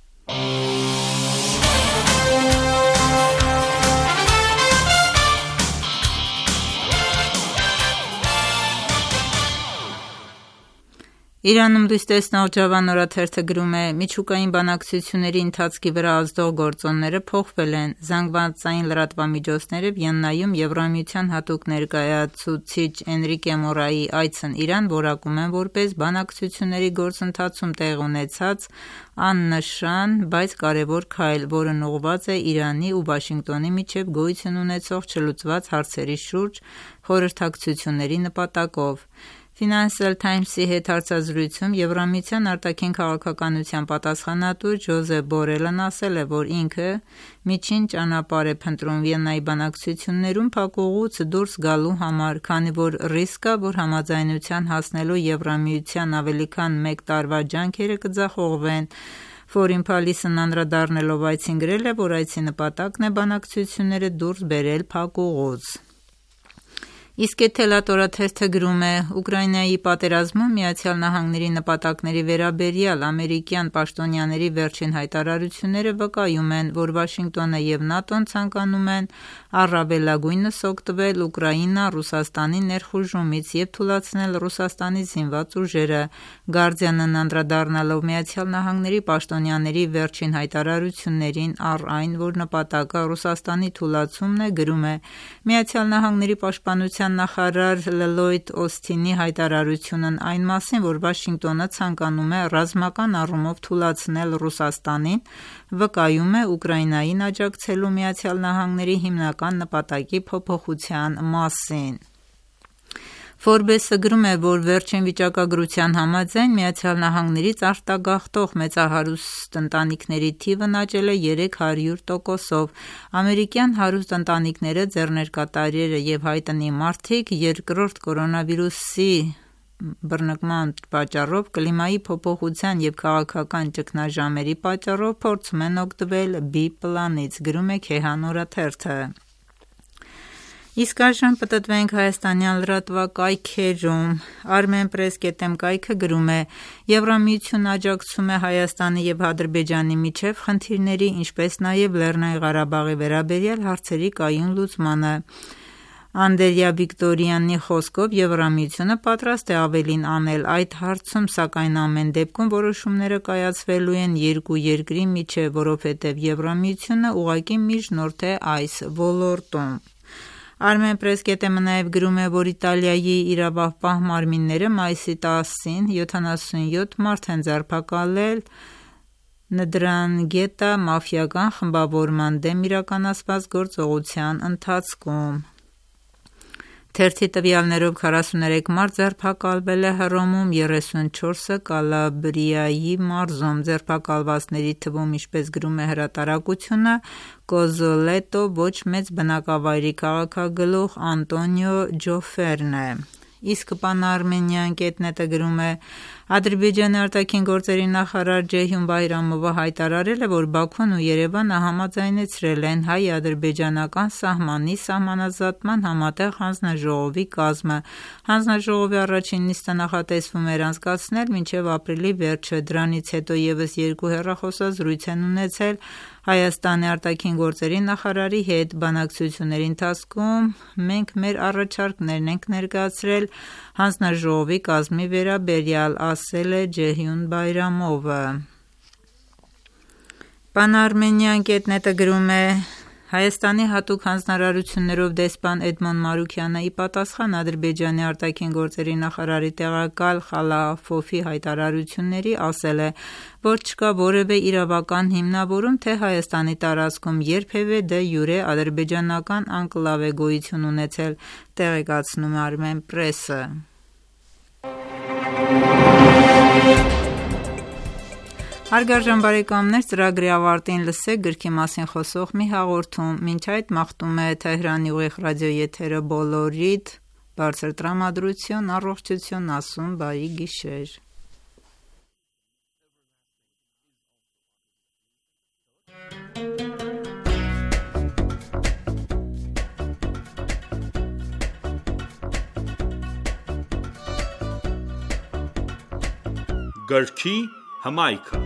Իրանում լույս տեսնող Ջավան օրաթերթը գրում է. Միջուկային բանակցությունների ընթացքի վրա ազդող գործոնները փոխվել են։ Զանգվածային լրատվամիջոցները Վիեննայում Եվրամիության հատուկ ներկայացուցիչ Էնրիկե Մորայի այցն Իրան որակում են որպես բանակցությունների գործընթացում տեղի ունեցած աննշան, բայց կարևոր քայլ, որն ուղղված է Իրանի ու Վաշինգտոնի միջև գոյություն ունեցող չլուծված հարցերի շուրջ խորհրդակցությունների նպատակով։ Financial Times-ի հետ հարցազրույցում Եվրամիության արտաքին քաղաքականության պատասխանատու Ջոզեփ Բորելն ասել է, որ ինքը միջին ճանապարհ է փնտրում Վիեննայի բանակցություններում փակուղուց դուրս գալու համար, քանի որ ռիսկ կա, որ համաձայնության հասնելու Եվրամիության ավելի քան 1 տարվա ջանքերը կձախողվեն։ Foreign Policy-ն անդրադառնալով այցին գրել է, որ այցի նպատակն է բանակցությունները դուրս բերել փակուղուց։ Իսկ Էթելատ օրաթերթը գրում է. Ուկրաինայի պատերազմում ԱՄՆ-ի նպատակների վերաբերյալ ամերիկյան պաշտոնյաների վերջին հայտարարությունները վկայում են, որ Վաշինգտոնը և ՆԱՏՕ-ն ցանկանում են առավելագույնս օգտվել Ուկրաինա-Ռուսաստանի ներխուժումից և թուլացնել Ռուսաստանի զինված ուժերը։ Guardian-ն անդրադառնալով ԱՄՆ-ի պաշտոնյաների վերջին հայտարարություններին առ այն, որ նպատակը Ռուսաստանի թուլացումն է, գրում է. ԱՄՆ-ի պաշտպանության նախարար Լլոյդ Օսթինի հայտարարությունն այն մասին, որ Վաշինգտոնը ցանկանում է ռազմական առումով թուլացնել Ռուսաստանին, վկայում է Ուկրաինային աջակցելու ԱՄՆ-ի հիմնական նպատակի փոփոխության մասին։ Forbes-ը գրում է, որ վերջին վիճակագրության համաձայն ԱՄՆ-ից արտագաղթող մեծահարուստ ընտանիքների թիվն աճել է 300%-ով։ Ամերիկյան հարուստ ընտանիքները, ձեռներկատարերը և հայտնի մարդիկ երկրորդ կորոնավիրուսի բռնկման պատճառով, կլիմայի փոփոխության և քաղաքական ճգնաժամերի պատճառով փորձում են օգտվել B պլանից, գրում է Քեհան օրաթերթը։ Իսկ այժմ պտտվենք հայաստանյան լրատվակայքերում։ Armenpress.am կայքը գրում է. Եվրամիությունն աջակցում է Հայաստանի և Ադրբեջանի միջև խնդիրների, ինչպես նաև Լեռնային Ղարաբաղի վերաբերյալ հարցերի կայուն լուծմանը։ Անդրեա Վիկտորյանի խոսքով Եվրամիությունը պատրաստ է ավելին անել այդ հարցում, սակայն ամեն դեպքում որոշումները կայացվելու են երկու երկրի միջև, որովհետև Եվրամիությունը ուղղակի միջնորդ է այս ոլորտում։ Armenpress.am-ը նաև գրում է, որ Իտալիայի իրավապահ մարմինները մայիսի 10-ին 77 մարդ են ձերբակալել Ndrangheta մաֆիական խմբավորման դեմ իրականացված գործողության ընթացքում։ Թերթի տվյալներով 43 մարդ ձերբակալվել է Հռոմում, 34-ը Կալաբրիայի մարզում։ Ձերբակալվածների թվում, ինչպես գրում է հրատարակությունը, Կոզոլետո ոչ մեծ բնակավայրի քաղաքագլուխ Անտոնիո Ջոֆերն է։ Իսկ Pan-Armenian.net-ը գրում է. Ադրբեջանի արտաքին գործերի նախարար Ջեյհուն Բայրամովը հայտարարել է, որ Բաքուն ու Երևանը համաձայնեցրել են հայ-ադրբեջանական սահմանի սահմանազատման համատեղ հանձնաժողովի կազմը։ Հանձնաժողովի առաջին նիստը նախատեսվում էր անցկացնել մինչև ապրիլի վերջը։ Դրանից հետո ևս երկու հեռախոսազրույց են ունեցել Հայաստանի արտաքին գործերի նախարարի հետ։ Բանակցությունների ընթացքում մենք մեր առաջարկներն ենք ներկայացրել հանձնաժողովի կազմի վերաբերյալ, ասել է Ջեյհուն Բայրամովը։ Pan-Armenian.net-ը գրում է. Հայաստանի հատուկ հանձնարարություններով դեսպան Էդմոն Մարուքյանը ի պատասխան Ադրբեջանի արտաքին գործերի նախարարի տեղակալ Խալաֆոֆի հայտարարությունների ասել է, որ չկա որևէ իրավական հիմնավորում, թե Հայաստանի տարածքում երբևէ դե յուրե ադրբեջանական անկլավ է գոյություն ունեցել, տեղեկացնում է Armenpress-ը։ Հարգարժան բարեկամներ, ծրագրի ավարտին լսեք գրքի մասին խոսող մի հաղորդում։ Մինչ այդ մաղթում է Թեհրանի ուղիղ ռադիոեթերը բոլորիդ, բարձր տրամադրություն, առողջություն, ասում բարի գիշեր։ Գրքի հմայքը։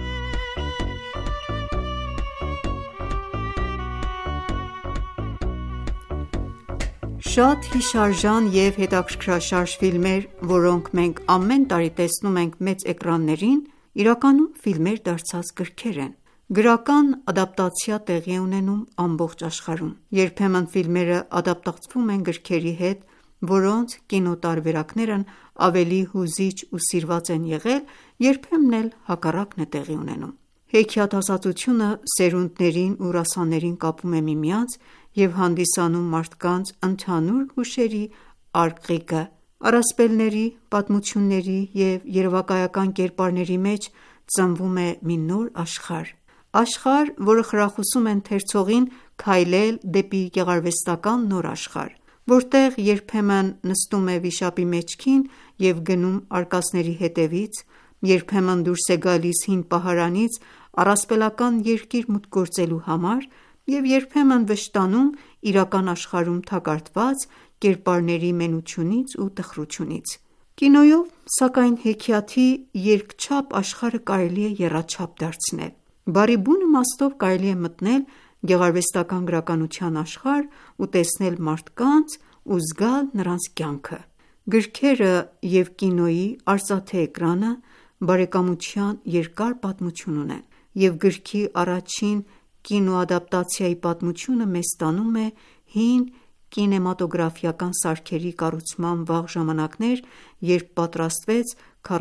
Շատ հիշարժան և հետաքրքրաշարժ ֆիլմեր, որոնք մենք ամեն տարի տեսնում ենք մեծ էկրաններին, իրականում ֆիլմեր դարձած գրքեր են։ Գրական ադապտացիա տեղի է ունենում ամբողջ աշխարհում։ Երբեմն ֆիլմերը ադապտացվում են գրքերի հետ, որոնց կինոտարբերակներն ավելի հուզիչ ու սիրված են եղել, երբեմն էլ հակառակն է տեղի ունենում։ Հեքիաթասացությունը սերունդներին ու ռասաներին կապում է միմյանց և հանդիսանում մարդկանց ընդհանուր հուշերի արկղիկը։ Առասպելների, պատմությունների և երևակայական կերպարների մեջ ծնվում է մի նոր աշխարհ։ Աշխարհ, որը խրախուսում է ընթերցողին քայլել դեպի գեղարվեստական նոր աշխարհ, որտեղ երբեմն նստում է վիշապի մեջքին և գնում արկածների հետևից, երբեմն դուրս է գալիս հին պահարանից առասպելական երկիր մուտք գործելու համար և երբեմն վշտանում իրական աշխարհում թակարդված կերպարների մենությունից ու տխրությունից։ Կինոյով, սակայն, հեքիաթի երկչափ աշխարհը կարելի է եռաչափ դարձնել։ Բառի բուն իմաստով կարելի է մտնել գեղարվեստական գրականության աշխարհ ու տեսնել մարդկանց ու զգալ նրանց կյանքը։ Գրքերը և կինոյի արծաթե էկրանը բարեկամության երկար պատմություն ունեն, և գրքի առաջին կինոադապտացիայի պատմությունը մեզ տանում է հին կինեմատոգրաֆիական սարքերի կառուցման վաղ ժամանակներ, երբ պատրաստվեց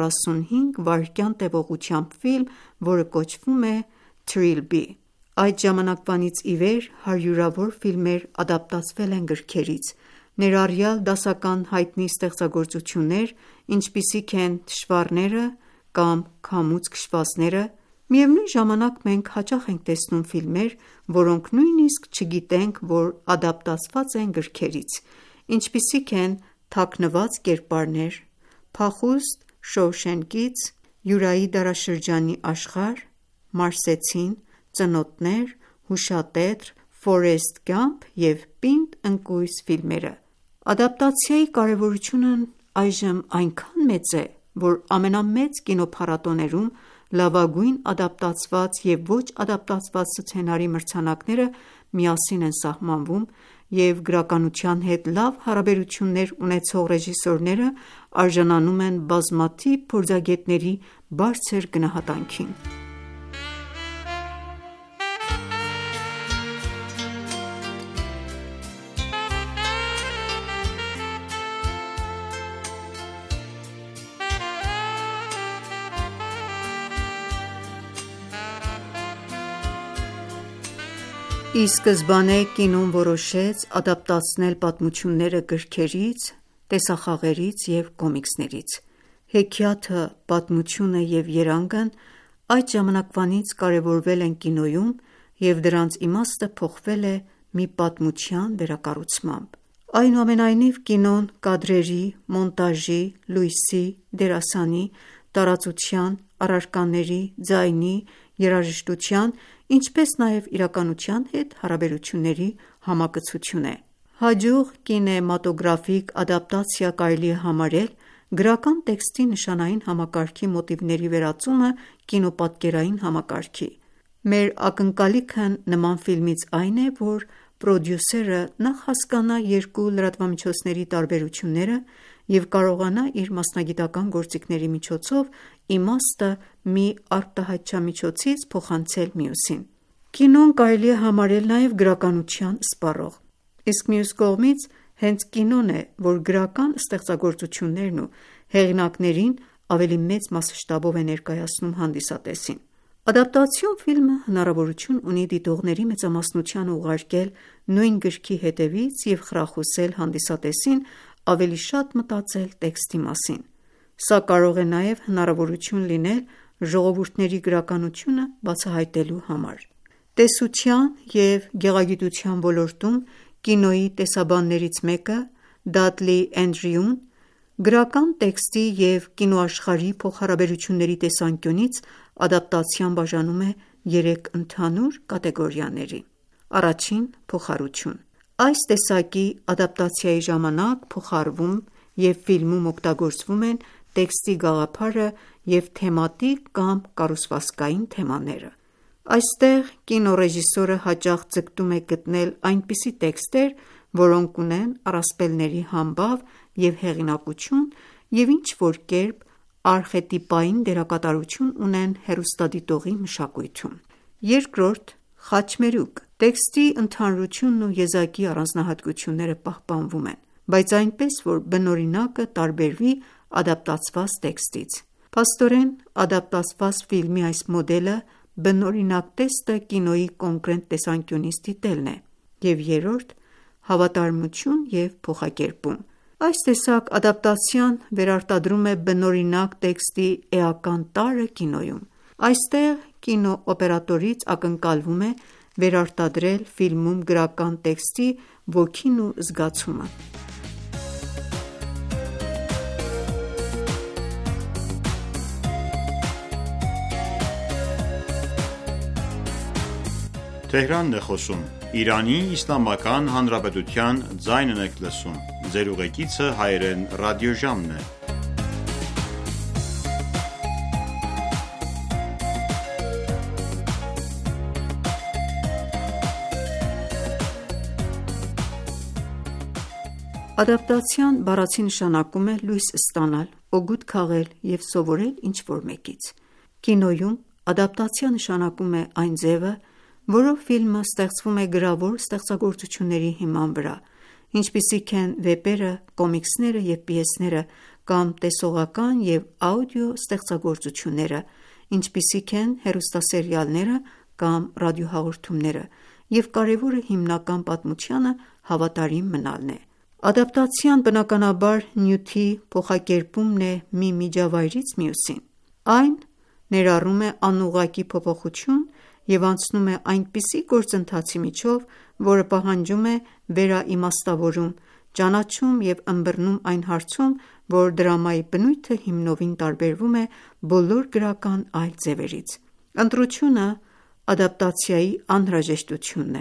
45 վայրկյան տևողությամբ ֆիլմ, որը կոչվում է Trilby։ Այդ ժամանակվանից ի վեր հարյուրավոր ֆիլմեր ադապտացվել են գրքերից, ներառյալ դասական հայտնի ստեղծագործություններ, ինչպիսիք են Թշվառները կամ Քամուց քշվածները։ Միևնույն ժամանակ մենք հաճախ ենք տեսնում ֆիլմեր, որոնք նույնիսկ չգիտենք, որ ադապտացված են գրքերից, ինչպիսիք են Թաքնված կերպարներ, Փախուստ Շոուշենկից, Յուրայի դարաշրջանի աշխարհ, Մարսեցին, Ծնոտներ, Հուշատետր, Forrest Gump և Պինդ ընկույզ ֆիլմերը։ Ադապտացիայի կարևորությունն այժմ այնքան մեծ է, որ ամենամեծ կինոփառատոներում լավագույն ադապտացված և ոչ ադապտացված սցենարի մրցանակները միասին են սահմանվում, և գրականության հետ լավ հարաբերություններ ունեցող ռեժիսորները արժանանում են բազմաթիվ փորձագետների բարձր գնահատանքին։ Ի սկզբանե կինոն որոշեց ադապտացնել պատմությունները գրքերից, տեսախաղերից և կոմիքսներից։ Հեքիաթը, պատմությունը և երանգն այդ ժամանակվանից կարևորվել են կինոյում, և դրանց իմաստը փոխվել է մի պատմության վերակառուցմամբ։ Այնուամենայնիվ, կինոն կադրերի, մոնտաժի, լույսի, դերասանի, տարածության, առարկաների, ձայնի, երաժշտության, ինչպես նաև իրականության հետ հարաբերությունների համակցություն է։ Հաջող կինեմատոգրաֆիկ ադապտացիա կարելի է համարել գրական տեքստի նշանային համակարգի մոտիվների վերածումը կինոպատկերային համակարգի։ Մեր ակնկալիքն նման ֆիլմից այն է, որ պրոդյուսերը նախ հասկանա երկու լրատվամիջոցների տարբերությունները և կարողանա իր մասնագիտական գործիքների միջոցով իմաստը մի արտահայտչամիջոցից փոխանցել մյուսին։ Կինոն կարելի է համարել նաև գրականության սպառող, իսկ մյուս կողմից հենց կինոն է, որ գրական ստեղծագործություններն ու հեղինակներին ավելի մեծ մասշտաբով է ներկայացնում հանդիսատեսին։ Ադապտացիոն ֆիլմը հնարավորություն ունի դիտողների մեծամասնությանը ուղարկել նույն գրքի հետևից և խրախուսել հանդիսատեսին ավելի շատ մտածել տեքստի մասին։ Սա կարող է նաև հնարավորություն լինել ժողովուրդների գրականությունը բացահայտելու համար։ Տեսության և գեղագիտության ոլորտում կինոյի տեսաբաններից մեկը՝ Դադլի Էնդրյուն, գրական տեքստի և կինոաշխարհի փոխհարաբերությունների տեսանկյունից ադապտացիան բաժանում է երեք ընդհանուր կատեգորիաների։ Առաջին՝ փոխառություն։ Այս տեսակի ադապտացիայի ժամանակ փոխառվում և ֆիլմում օգտագործվում են տեքստի գաղափարը և թեմատիկ կամ կառուցվածքային թեմաները։ Այստեղ կինոռեժիսորը հաճախ ձգտում է գտնել այնպիսի տեքստեր, որոնք ունեն առասպելների համբավ և հեղինակություն և ինչ-որ կերպ արխետիպային դերակատարություն ունեն հեռուստադիտողի մշակույթում։ Երկրորդ՝ խաչմերուկ։ Տեքստի ընդհանրությունն ու եզակի առանձնահատկությունները պահպանվում են, բայց այնպես, որ բնօրինակը տարբերվի ադապտացված տեքստից։ Փաստորեն, ադապտացված ֆիլմի այս մոդելը բնօրինակ տեքստը կինոյի կոնկրետ տեսանկյունից դիտելն է։ Եվ երրորդ՝ հավատարմություն և փոխակերպում։ Այս տեսակ ադապտացիան վերարտադրում է բնօրինակ տեքստի էական տարրը կինոյում։ Այստեղ կինոօպերատորից ակնկալվում է վերարտադրել ֆիլմում գրական տեքստի ոգին ու զգացումը։ Ադապտացիան բառացի նշանակում է լույս ստանալ, օգուտ քաղել և սովորել ինչ-որ մեկից։ Կինոյում ադապտացիա նշանակում է այն ձևը, որով ֆիլմը ստեղծվում է գրավոր ստեղծագործությունների հիման վրա, ինչպիսիք են վեպերը, կոմիքսները և պիեսները, կամ տեսողական և աուդիո ստեղծագործությունները, ինչպիսիք են հեռուստասերիալները կամ ռադիոհաղորդումները, և կարևորը հիմնական պատմությանը հավատարիմ մնալն է։ Ադապտացիան բնականաբար նյութի փոխակերպումն է մի միջավայրից մյուսին։ Այն ներառում է անուղղակի փոփոխություն և անցնում է այնպիսի գործընթացի միջով, որը պահանջում է վերաիմաստավորում, ճանաչում և ըմբռնում այն հարցում, որ դրամայի բնույթը հիմնովին տարբերվում է բոլոր գրական այլ ձևերից։ Ընտրությունը ադապտացիայի անհրաժեշտությունն է։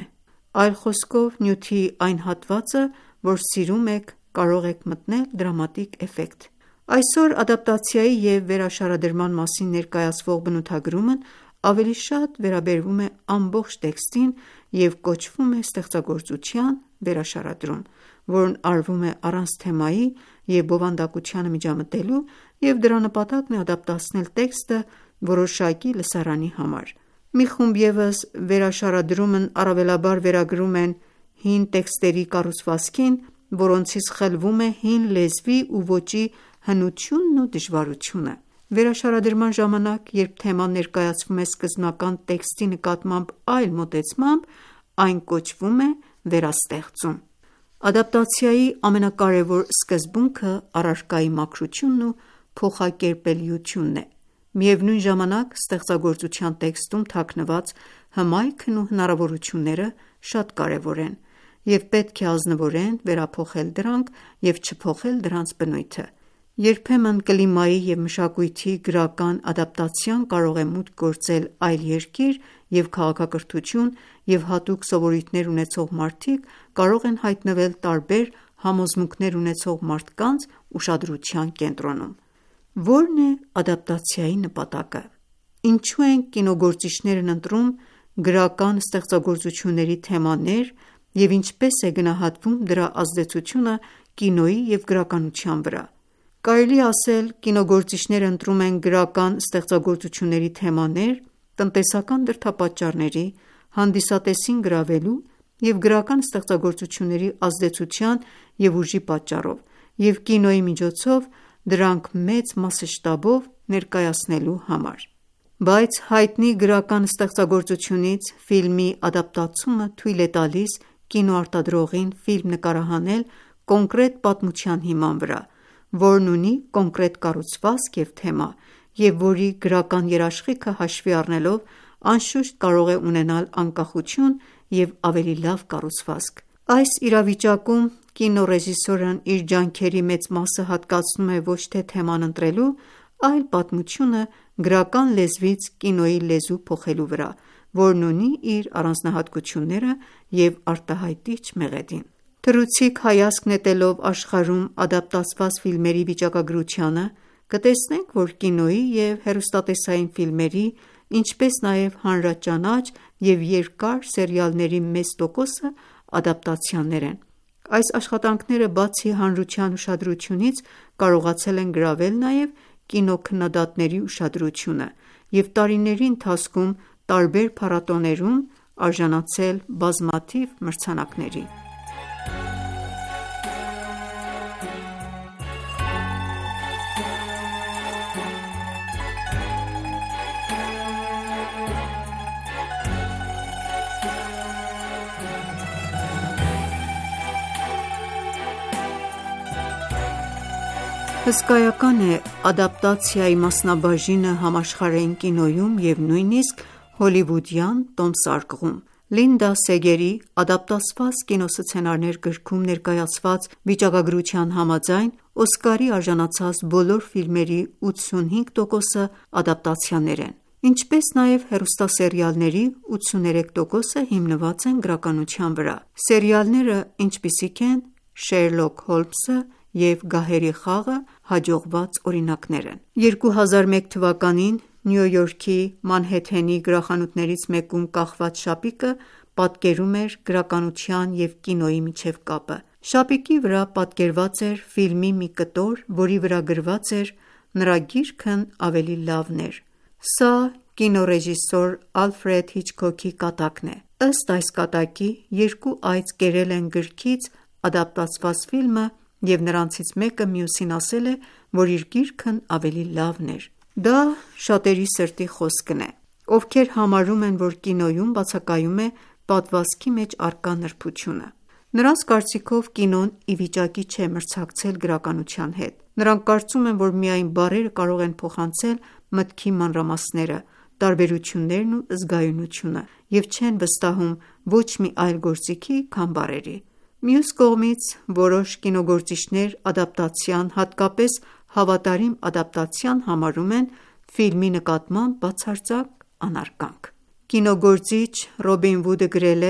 Այլ խոսքով, նյութի այն հատվածը, որ սիրում եք, կարող եք մտնել դրամատիկ էֆեկտ։ Այսօր ադապտացիայի և վերաշարադրման մասին ներկայացվող բնութագրումն ավելի շատ վերաբերվում է ամբողջ տեքստին և կոչվում է ստեղծագործության վերաշարադրում, որն արվում է առանց թեմայի և բովանդակությանը միջամտելու և դրա նպատակն է ադապտացնել տեքստը որոշակի լսարանի համար։ Մի խումբ ևս վերաշարադրումն առավելաբար վերագրում են հին տեքստերի կառուցվածքին, որոնցից խլվում է հին լեզվի ու ոճի հնությունն ու դժվարությունը։ Վերաշարադրման ժամանակ, երբ թեման ներկայացվում է սկզբնական տեքստի նկատմամբ այլ մոտեցմամբ, այն կոչվում է վերաստեղծում։ Ադապտացիայի ամենակարևոր սկզբունքը առարկայի մաքրությունն ու փոխակերպելիությունն է։ Միևնույն ժամանակ, ստեղծագործության տեքստում թաքնված հմայքն ու հնարավորությունները շատ կարևոր են, և պետք է ազնվորեն վերափոխել դրանք և չփոխել դրանց բնույթը։ Երբեմն կլիմայի և մշակույթի գրական ադապտացիան կարող է մուտք գործել այլ երկիր, և քաղաքակրթություն և հատուկ սովորույթներ ունեցող մարդիկ կարող են հայտնվել տարբեր համոզմունքներ ունեցող մարդկանց ուշադրության կենտրոնում։ Ո՞րն է ադապտացիայի նպատակը։ Ինչու են կինոգործիչներն ընտրում գրական ստեղծագործությունների թեմաներ և ինչպես է գնահատվում դրա ազդեցությունը կինոյի և գրականության վրա։ Կարելի է ասել, կինոգործիչները ընտրում են գրական ստեղծագործությունների թեմաներ տնտեսական դրդապատճառների, հանդիսատեսին գրավելու և գրական ստեղծագործությունների ազդեցության և ուժի պատճառով և կինոյի միջոցով դրանք մեծ մասշտաբով ներկայացնելու համար։ Բայց հայտնի գրական ստեղծագործությունից ֆիլմի ադապտացումը թույլ է տալիս կինոարտադրողին ֆիլմ նկարահանել կոնկրետ պատմության հիման վրա, որն ունի կոնկրետ կառուցվածք և թեմա, և որի գրական երաշխիքը հաշվի առնելով, անշուշտ կարող է ունենալ անկախություն և ավելի լավ կառուցվածք։ Այս իրավիճակում կինոռեժիսորն իր ջանքերի մեծ մասը հատկացնում է ոչ թե թեման ընտրելու, այլ պատմությունը գրական լեզվից կինոյի լեզու փոխելու վրա, որն ունի իր առանձնահատկությունները և արտահայտիչ մեղեդին։ Թռուցիկ հայացք նետելով աշխարհում ադապտացված ֆիլմերի վիճակագրությանը, կտեսնենք, որ կինոյի և հեռուստատեսային ֆիլմերի, ինչպես նաև հանրաճանաչ և երկար սերիալների մեծ տոկոսը ադապտացիաներ են։ Այս աշխատանքները բացի հանրության ուշադրությունից, կարողացել են գրավել նաև կինոքննադատների ուշադրությունը և տարիների ընթացքում տարբեր փառատոներում արժանացել բազմաթիվ մրցանակների։ Հսկայական է ադապտացիայի մասնաբաժինը համաշխարհային կինոյում և նույնիսկ հոլիվուդյան տոմսարկղում։ Լինդա Սեգերի «Ադապտացված կինոսցենարներ» գրքում ներկայացված վիճակագրության համաձայն, Օսկարի արժանացած բոլոր ֆիլմերի 85%-ը ադապտացիաներ են, ինչպես նաև հեռուստասերիալների 83%-ը հիմնված են գրականության վրա։ Սերիալները, ինչպիսիք են «Շերլոք Հոլմսը» և «Գահերի խաղը» հաջողված օրինակներ են։ 2001 թվականին Նյու Յորքի Մանհեթենի գրախանութներից մեկում կախված շապիկը պատկերում էր գրականության և կինոյի միջև կապը։ Շապիկի վրա պատկերված էր ֆիլմի մի կտոր, որի վրա գրված էր «Նրա գիրքն ավելի լավն էր»։ Սա կինոռեժիսոր Ալֆրեդ Հիչքոքի կատակն է։ Ըստ այս կատակի, երկու այծ կերել են գրքից ադապտացված ֆիլմը և նրանցից մեկը մյուսին ասել է, որ իր գիրքն ավելի լավն էր։ Դա շատերի սրտի խոսքն է, ովքեր համարում են, որ կինոյում բացակայում է պատմվածքի մեջ առկա նրբությունը։ Նրանց կարծիքով կինոն ի վիճակի չէ մրցակցել գրականության հետ։ Նրանք կարծում են, որ միայն բառերը կարող են փոխանցել մտքի մանրամասները, տարբերություններն ու զգայունությունը և չեն վստահում ոչ մի այլ գործիքի, քան բառերի։ Մյուս կողմից, որոշ կինոգործիչներ ադապտացիան, հատկապես հավատարիմ ադապտացիան համարում են ֆիլմի նկատմամբ բացարձակ անարգանք։ Կինոգործիչ Ռոբին Վուդը գրել է.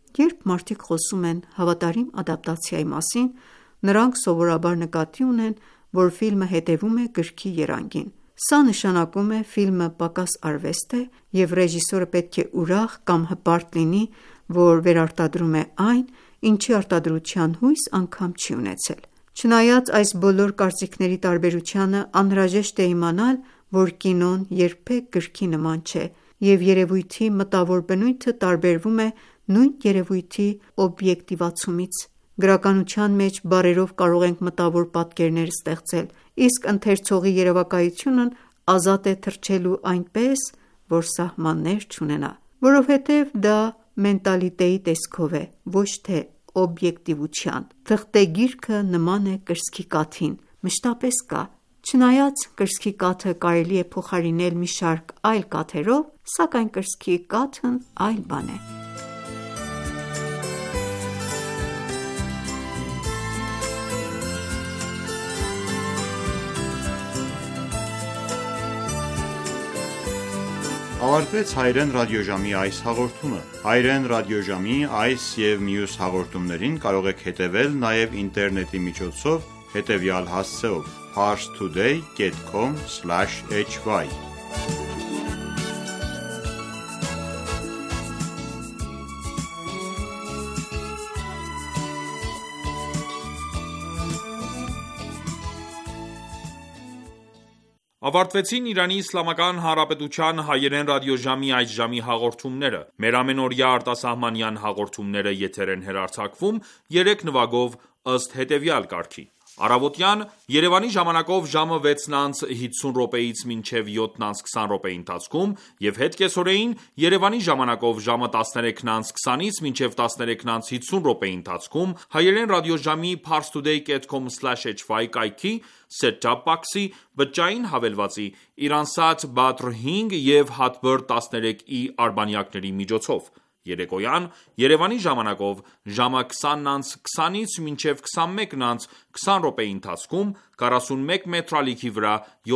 Երբ մարդիկ խոսում են հավատարիմ ադապտացիայի մասին, նրանք սովորաբար նկատի ունեն, որ ֆիլմը հետևում է գրքի եռանկին։ Սա նշանակում է ֆիլմը պակաս արվեստ է, և ռեժիսորը պետք է ուրախ կամ հպարտ լինի, որ վերարտադրում է այն, ինչի արտադրության հույս անգամ չի ունեցել։ Չնայած այս բոլոր կարծիքների տարբերությանը, անհրաժեշտ է իմանալ, որ կինոն երբեք գրքի նման չէ, և երևույթի մտավոր բնույթը տարբերվում է նույն երևույթի օբյեկտիվացումից։ Գրականության մեջ բառերով կարող ենք մտավոր պատկերներ ստեղծել, իսկ ընթերցողի երևակայությունն ազատ է թռչելու այնպես, որ սահմաններ չունենա, որովհետև դա մենտալիտետի տեսքով է, ոչ թե օբյեկտիվության։ Թղթե գիրքը նման է կրծքի կաթին, մշտապես կա։ Չնայած կրծքի կաթը կարելի է փոխարինել մի շարք այլ կաթերով, սակայն կրծքի կաթն այլ բան է։ Ավարտվեց Հայերեն ռադիոժամի այս հաղորդումը։ Հայերեն ռադիոժամի այս և մյուս հաղորդումներին կարող եք հետևել նաև ինտերնետի միջոցով հետևյալ հասցեով՝ parstoday.com/hy Ավարտվեցին Իրանի Իսլամական Հանրապետության հայերեն ռադիոժամի այս ժամի հաղորդումները։ Մեր ամենօրյա արտասահմանյան հաղորդումները եթեր են հեռարձակվում 3 նվագով ըստ հետևյալ կարգի. Առավոտյան Երևանի ժամանակով ժամը 6:50-ից մինչև 7:20 ընթացքում և հետ կեսօրեին Երևանի ժամանակով ժամը 13:20-ից մինչև 13:50 ընթացքում հայերեն ռադիոժամի parstoday.com/hy կայքի set-top box-ի բջջային հավելվածի Iransat Badr 5 և Hotbird 13i արբանյակների միջոցով։ Երեկոյան Երևանի ժամանակով ժամը 20:20-ից մինչև 21:20 ընթացքում 41 մետրալիքի վրա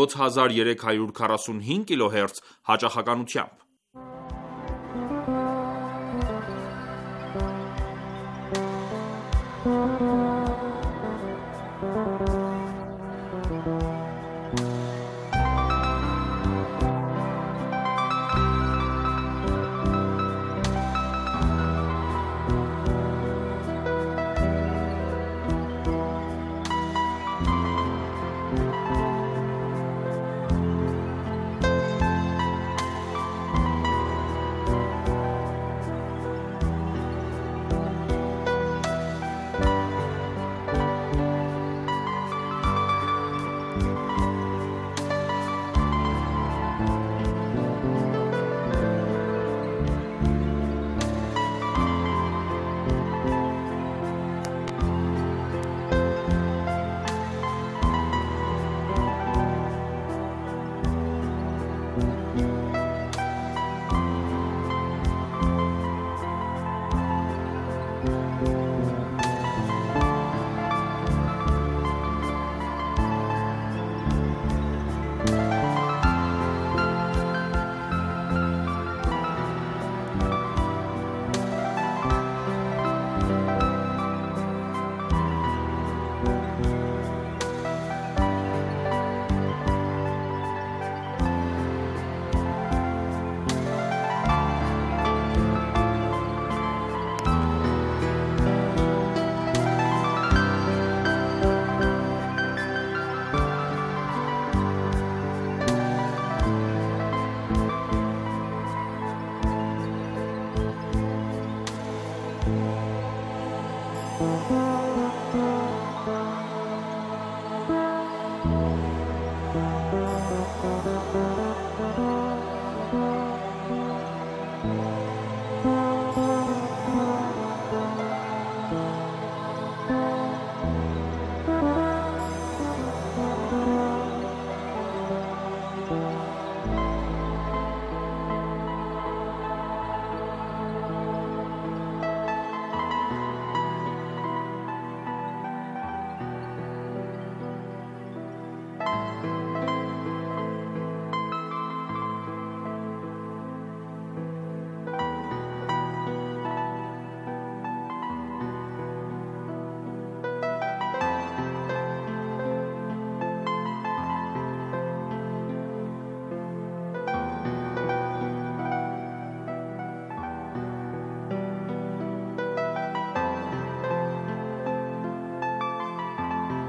7345 կիլոհերց հաճախականությամբ։